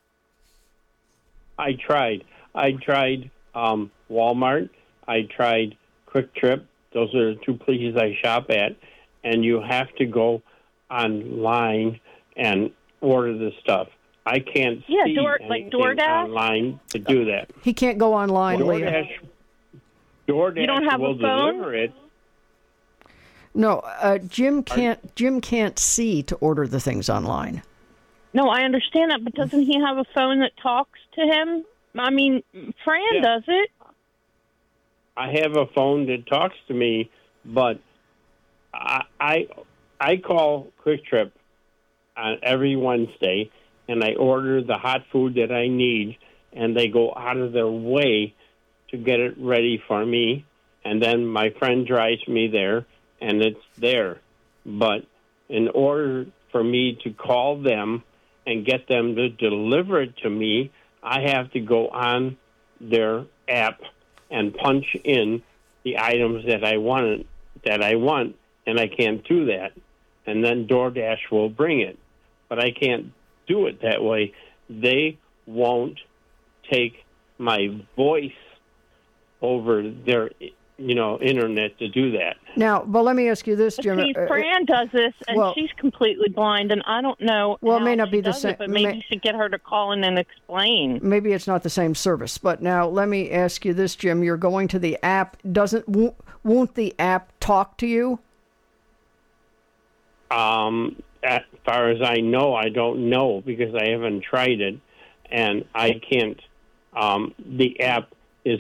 I tried. I tried um, Walmart. I tried Quick Trip. Those are the two places I shop at. And you have to go online and order the stuff. I can't Yeah, see Door- like anything DoorDash? online to do that. He can't go online, Leah. DoorDash, DoorDash You don't have will a phone? deliver it. No, uh, Jim can't. Jim can't see to order the things online. No, I understand that, but doesn't he have a phone that talks to him? I mean, Fran Yeah. does it. I have a phone that talks to me, but I I, I call Quick Trip on every Wednesday, and I order the hot food that I need, and they go out of their way to get it ready for me, and then my friend drives me there, and it's there. But in order for me to call them and get them to deliver it to me, I have to go on their app and punch in the items that I want, that I want, and I can't do that. And then DoorDash will bring it. But I can't do it that way. They won't take my voice over their, you know, internet to do that. Now, but let me ask you this, Jim. See, uh, Fran does this, and well- she's completely blind, and I don't know. Well, it how may not she be the does same- it, but maybe may- you should get her to call in and explain. Maybe it's not the same service, but now let me ask you this, Jim. You're going to the app. Doesn't won't, won't the app talk to you? Um, as far as I know, I don't know because I haven't tried it, and I can't. Um, the app is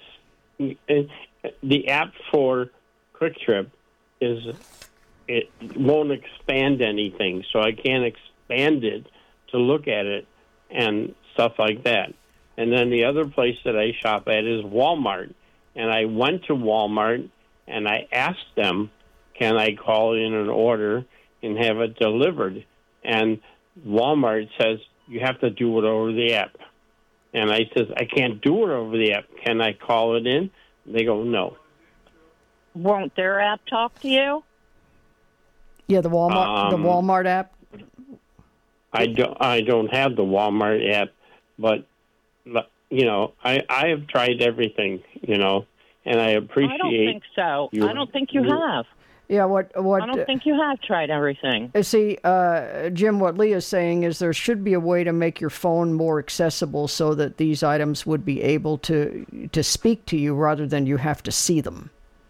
the app for Quick Trip is it won't expand anything, so I can't expand it to look at it and stuff like that. And then the other place that I shop at is Walmart, and I went to Walmart and I asked them, can I call in an order and have it delivered? And Walmart says, you have to do it over the app. And I says, I can't do it over the app. Can I call it in? They go, no. Won't their app talk to you? Yeah, the Walmart, the Um, Walmart app. I don't, I don't have the Walmart app, but, you know, I, I have tried everything, you know, and I appreciate I don't think so. you- I don't think you you- have. Yeah, what what? I don't think you have tried everything. Uh, See, uh, Jim, what Leah's saying is there should be a way to make your phone more accessible so that these items would be able to to speak to you rather than you have to see them.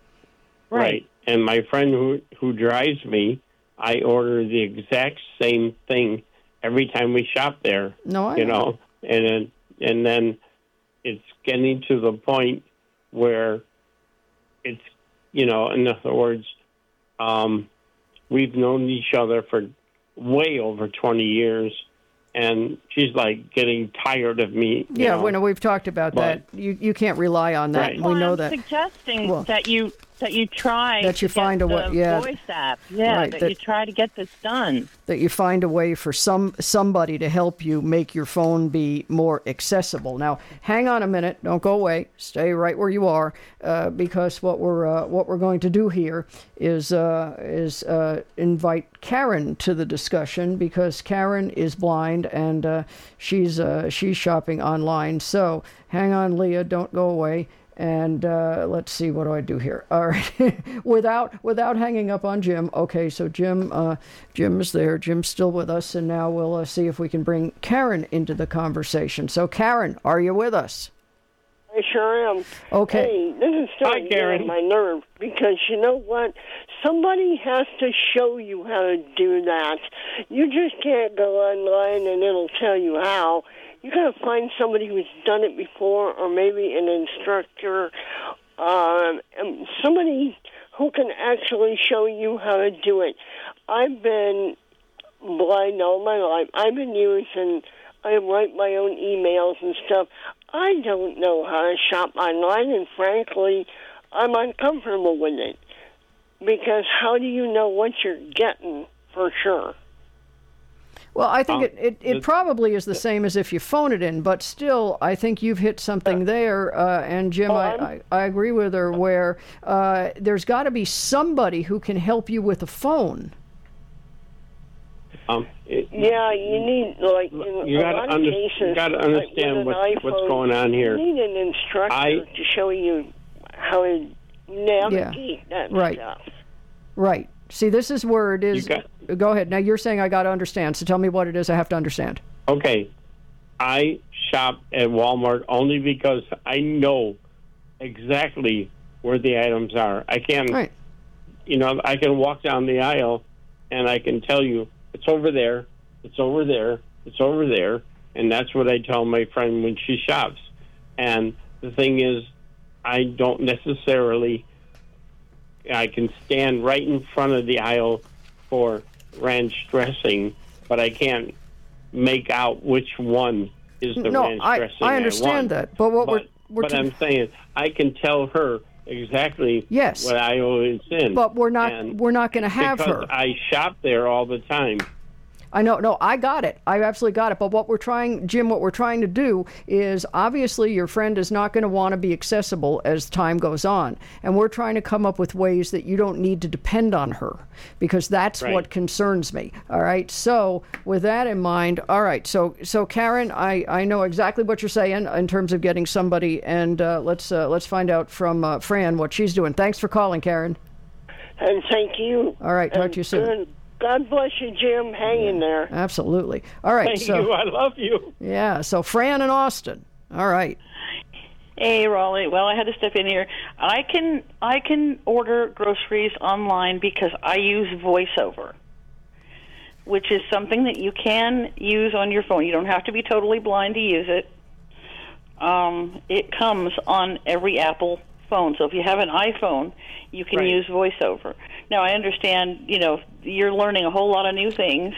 Right. And my friend who who drives me, I order the exact same thing every time we shop there. No, I you know. know, and then and then it's getting to the point where it's, you know, in other words, um, we've known each other for way over twenty years, and she's like getting tired of me. you Yeah, know. we know we've talked about But- that. You you can't rely on that. Right. and We know I'm that. suggesting Well- that you that you try That you to find get a way- the yeah. voice app. Yeah, Right, that, that- you try to get this done. that you find a way for some somebody to help you make your phone be more accessible. Now, hang on a minute, don't go away, stay right where you are, uh, because what we're uh, what we're going to do here is uh, is uh, invite Karen to the discussion, because Karen is blind and uh, she's uh, she's shopping online. So hang on, Leah, don't go away. And uh, let's see, what do I do here? All right, without without hanging up on Jim. Okay, so Jim, uh, Jim is there. Jim's still with us, and now we'll uh, see if we can bring Karen into the conversation. So, Karen, are you with us? I sure am. Okay. Hey, this is starting to get on my nerve because you know what? Somebody has to show you how to do that. You just can't go online and it'll tell you how. You got to find somebody who's done it before, or maybe an instructor, um, and somebody who can actually show you how to do it. I've been blind all my life. I've been using, I write my own emails and stuff. I don't know how to shop online, and frankly, I'm uncomfortable with it. because how do you know what you're getting for sure? Well, I think Um, it, it, it the- probably is the same as if you phone it in, but still, I think you've hit something there. Uh, and Jim, Oh, I, I'm- I, I agree with her where uh, there's got to be somebody who can help you with a phone. Um, it, Yeah, you need like in You a gotta lot under- of cases. you gotta like understand with an what- what's iPhone, going on here. You need an instructor I- to show you how to navigate that right. stuff. Right. See, this is where it is. You got- Go ahead. Now, you're saying I got to understand, so tell me what it is I have to understand. Okay, I shop at Walmart only because I know exactly where the items are. I can, Right. you know, I can walk down the aisle and I can tell you it's over there, it's over there, it's over there, and that's what I tell my friend when she shops. And the thing is, I don't necessarily. I can stand right in front of the aisle for ranch dressing, but I can't make out which one is the No, ranch I- dressing I want. understand that, but what we're- we're but t- I'm saying I can tell her exactly Yes. what aisle it's in. But we're not. And We're not going to have because her. I shop there all the time. I know, no, I got it. I absolutely got it. But what we're trying, Jim, what we're trying to do is obviously your friend is not going to want to be accessible as time goes on. And we're trying to come up with ways that you don't need to depend on her because that's Right. what concerns me. All right. So with that in mind, all right. So, so Karen, I, I know exactly what you're saying in terms of getting somebody. And uh, let's, uh, let's find out from uh, Fran what she's doing. Thanks for calling, Karen. And thank you. All right. Talk And to you soon. good- God bless you, Jim. Hang in there. Absolutely. All right. Thank so, you. I love you. Yeah. So Fran in Austin. All right. Hey, Raleigh. Well, I had to step in here. I can I can order groceries online because I use VoiceOver, which is something that you can use on your phone. You don't have to be totally blind to use it. Um, it comes on every Apple phone. So if you have an iPhone, you can Right. use VoiceOver. Now, I understand, you know, you're learning a whole lot of new things,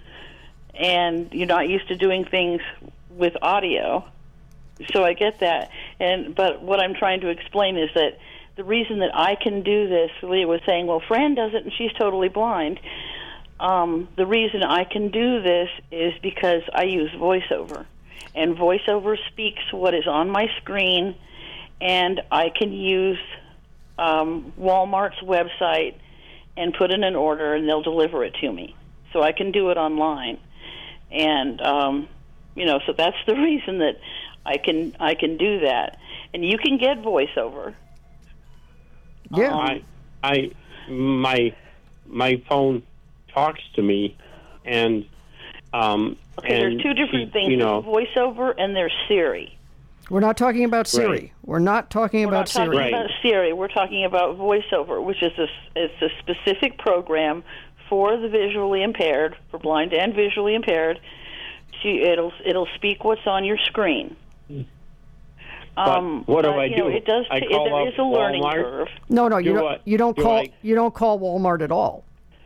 and you're not used to doing things with audio. So I get that. And but what I'm trying to explain is that the reason that I can do this, Leah was saying, well, Fran does it and she's totally blind. Um, the reason I can do this is because I use VoiceOver. And VoiceOver speaks what is on my screen, and I can use um, Walmart's website and put in an order, and they'll deliver it to me. So I can do it online. And, um, you know, so that's the reason that I can I can do that. And you can get VoiceOver. Yeah. I, I, my, my phone talks to me, and um, Okay, and there's two different she- things. You know, There's VoiceOver and there's Siri. We're not talking about Siri. Right. We're not talking We're about not talking Siri. about Siri. We're talking about VoiceOver, which is a, it's a specific program for the visually impaired, for blind and visually impaired. To, it'll it'll speak what's on your screen. Um, what do but, I you know, do? it does. I T- call there up is a learning Walmart? curve. No, no, you Do don't. I- you don't do call. I- You don't call Walmart at all.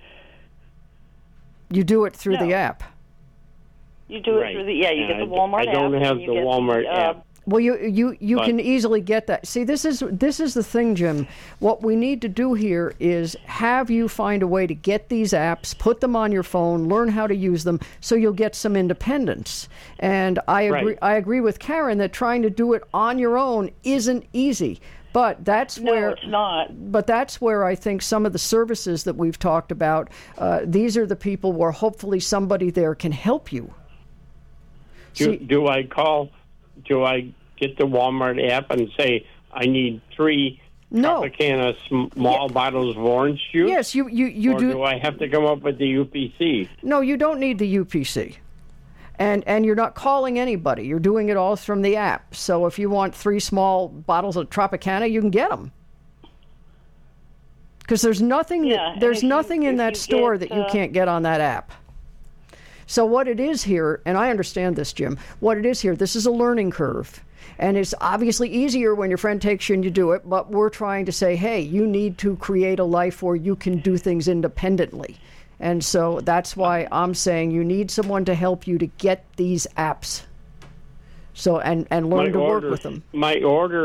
You do it through the No. app. You do it Right. through the yeah. You And get the I- Walmart I don't app. and have you the get Walmart uh, app. Well, you you you But- can easily get that. See, this is this is the thing, Jim. What we need to do here is have you find a way to get these apps, put them on your phone, learn how to use them, so you'll get some independence. And I agree. Right. I agree with Karen that trying to do it on your own isn't easy. But that's No, where it's not. But that's where I think some of the services that we've talked about. Uh, these are the people where hopefully somebody there can help you. Do, See- do I call? Do I get the Walmart app and say I need three No. Tropicana small bottles of orange juice? Yes, you you you or do. do I have to come up with the U P C? No, you don't need the U P C. And and you're not calling anybody. You're doing it all from the app. So if you want three small bottles of Tropicana, you can get them. Because there's nothing Yeah, that, and there's if you- nothing in if that you store get, that you uh, can't get on that app. So what it is here, and I understand this, Jim, what it is here, this is a learning curve. And it's obviously easier when your friend takes you and you do it, but we're trying to say, hey, you need to create a life where you can do things independently. And so that's why I'm saying you need someone to help you to get these apps. So and, and learn my to order, work with them. My order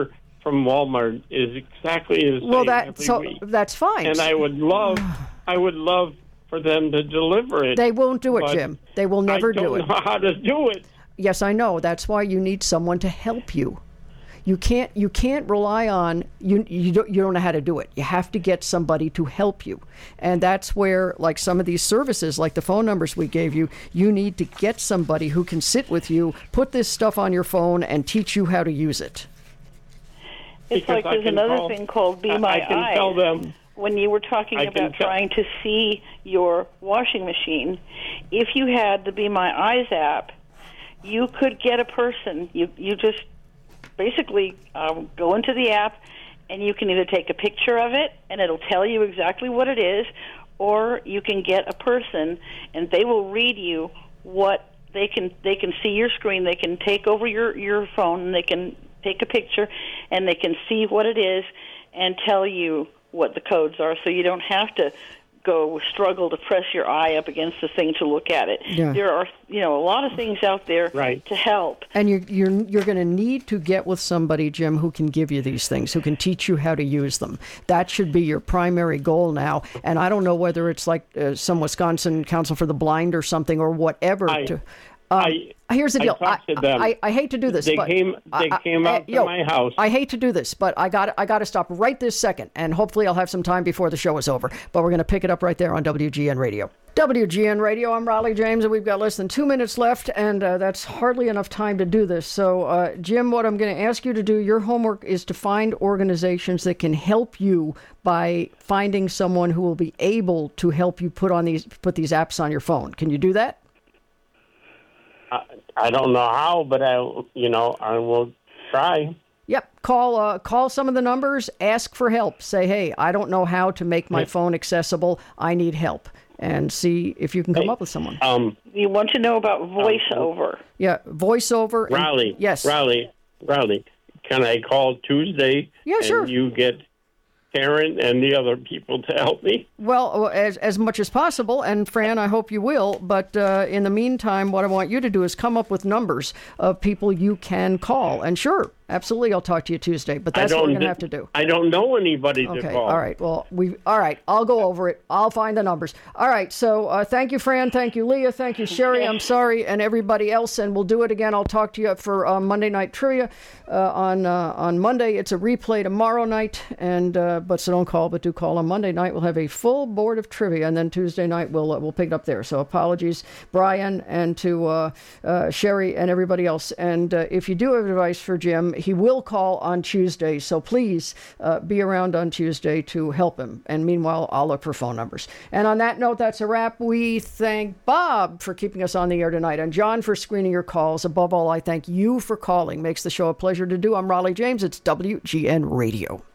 from Walmart is exactly the same Well, that every so week. that's fine. And I would love, I would love for them to deliver it. They won't do it, but Jim. They will never I don't do it. know how to do it. Yes, I know. That's why you need someone to help you. You can't you can't rely on you you don't you don't know how to do it. You have to get somebody to help you. And that's where, like some of these services, like the phone numbers we gave you, you need to get somebody who can sit with you, put this stuff on your phone and teach you how to use it. It's Because like I there's can another call- thing called Be I- My I can Eyes. tell them- When you were talking I can about tell- trying to see your washing machine, if you had the Be My Eyes app, you could get a person. You you just basically um, go into the app, and you can either take a picture of it, and it'll tell you exactly what it is, or you can get a person, and they will read you what they can. They can see your screen. They can take over your your phone, and they can take a picture, and they can see what it is, and tell you what the codes are, so you don't have to go struggle to press your eye up against the thing to look at it. Yeah. There are, you know, a lot of things out there Right. to help. And you're you're you're going to need to get with somebody, Jim, who can give you these things, who can teach you how to use them. That should be your primary goal now. And I don't know whether it's like uh, some Wisconsin Council for the Blind or something or whatever. I- to, um, I- here's the I deal. talked to them. I, I hate to do this. They but came- they I- came I- out to yo, my house. I hate to do this, but I got I got to stop right this second, and hopefully I'll have some time before the show is over. But we're going to pick it up right there on W G N Radio. W G N Radio, I'm Raleigh James, and we've got less than two minutes left, and uh, that's hardly enough time to do this. So, uh, Jim, what I'm going to ask you to do, your homework is to find organizations that can help you by finding someone who will be able to help you put on these put these apps on your phone. Can you do that? I, I don't know how, but I, you know, I will try. Yep. Call uh, call some of the numbers, ask for help. Say, hey, I don't know how to make my phone accessible. I need help. And see if you can come up with someone. Um, You want to know about voiceover. Yeah, voiceover. and- Raleigh. yes. Raleigh. Raleigh. Can I call Tuesday? Yeah, and sure. You get Karen and the other people to help me. Well, as as much as possible, and Fran, I hope you will. But uh, in the meantime, what I want you to do is come up with numbers of people you can call. And sure, absolutely, I'll talk to you Tuesday. But that's I what we're don't going to kn- have to do. I don't know anybody to Okay. call. All right. Well, we. All right. I'll go over it. I'll find the numbers. All right. So uh, thank you, Fran. Thank you, Leah. Thank you, Sherry. I'm sorry, and everybody else. And we'll do it again. I'll talk to you for uh, Monday Night Trivia uh, on uh, on Monday. It's a replay tomorrow night, and uh, but so don't call, but do call on Monday night. We'll have a full board of trivia, and then Tuesday night we'll uh, we'll pick it up there. So apologies, Brian, and to uh, uh, Sherry and everybody else. And uh, if you do have advice for Jim, he will call on Tuesday. So please uh, be around on Tuesday to help him. And meanwhile, I'll look for phone numbers. And on that note, that's a wrap. We thank Bob for keeping us on the air tonight, and John for screening your calls. Above all, I thank you for calling. Makes the show a pleasure to do. I'm Raleigh James. It's W G N Radio.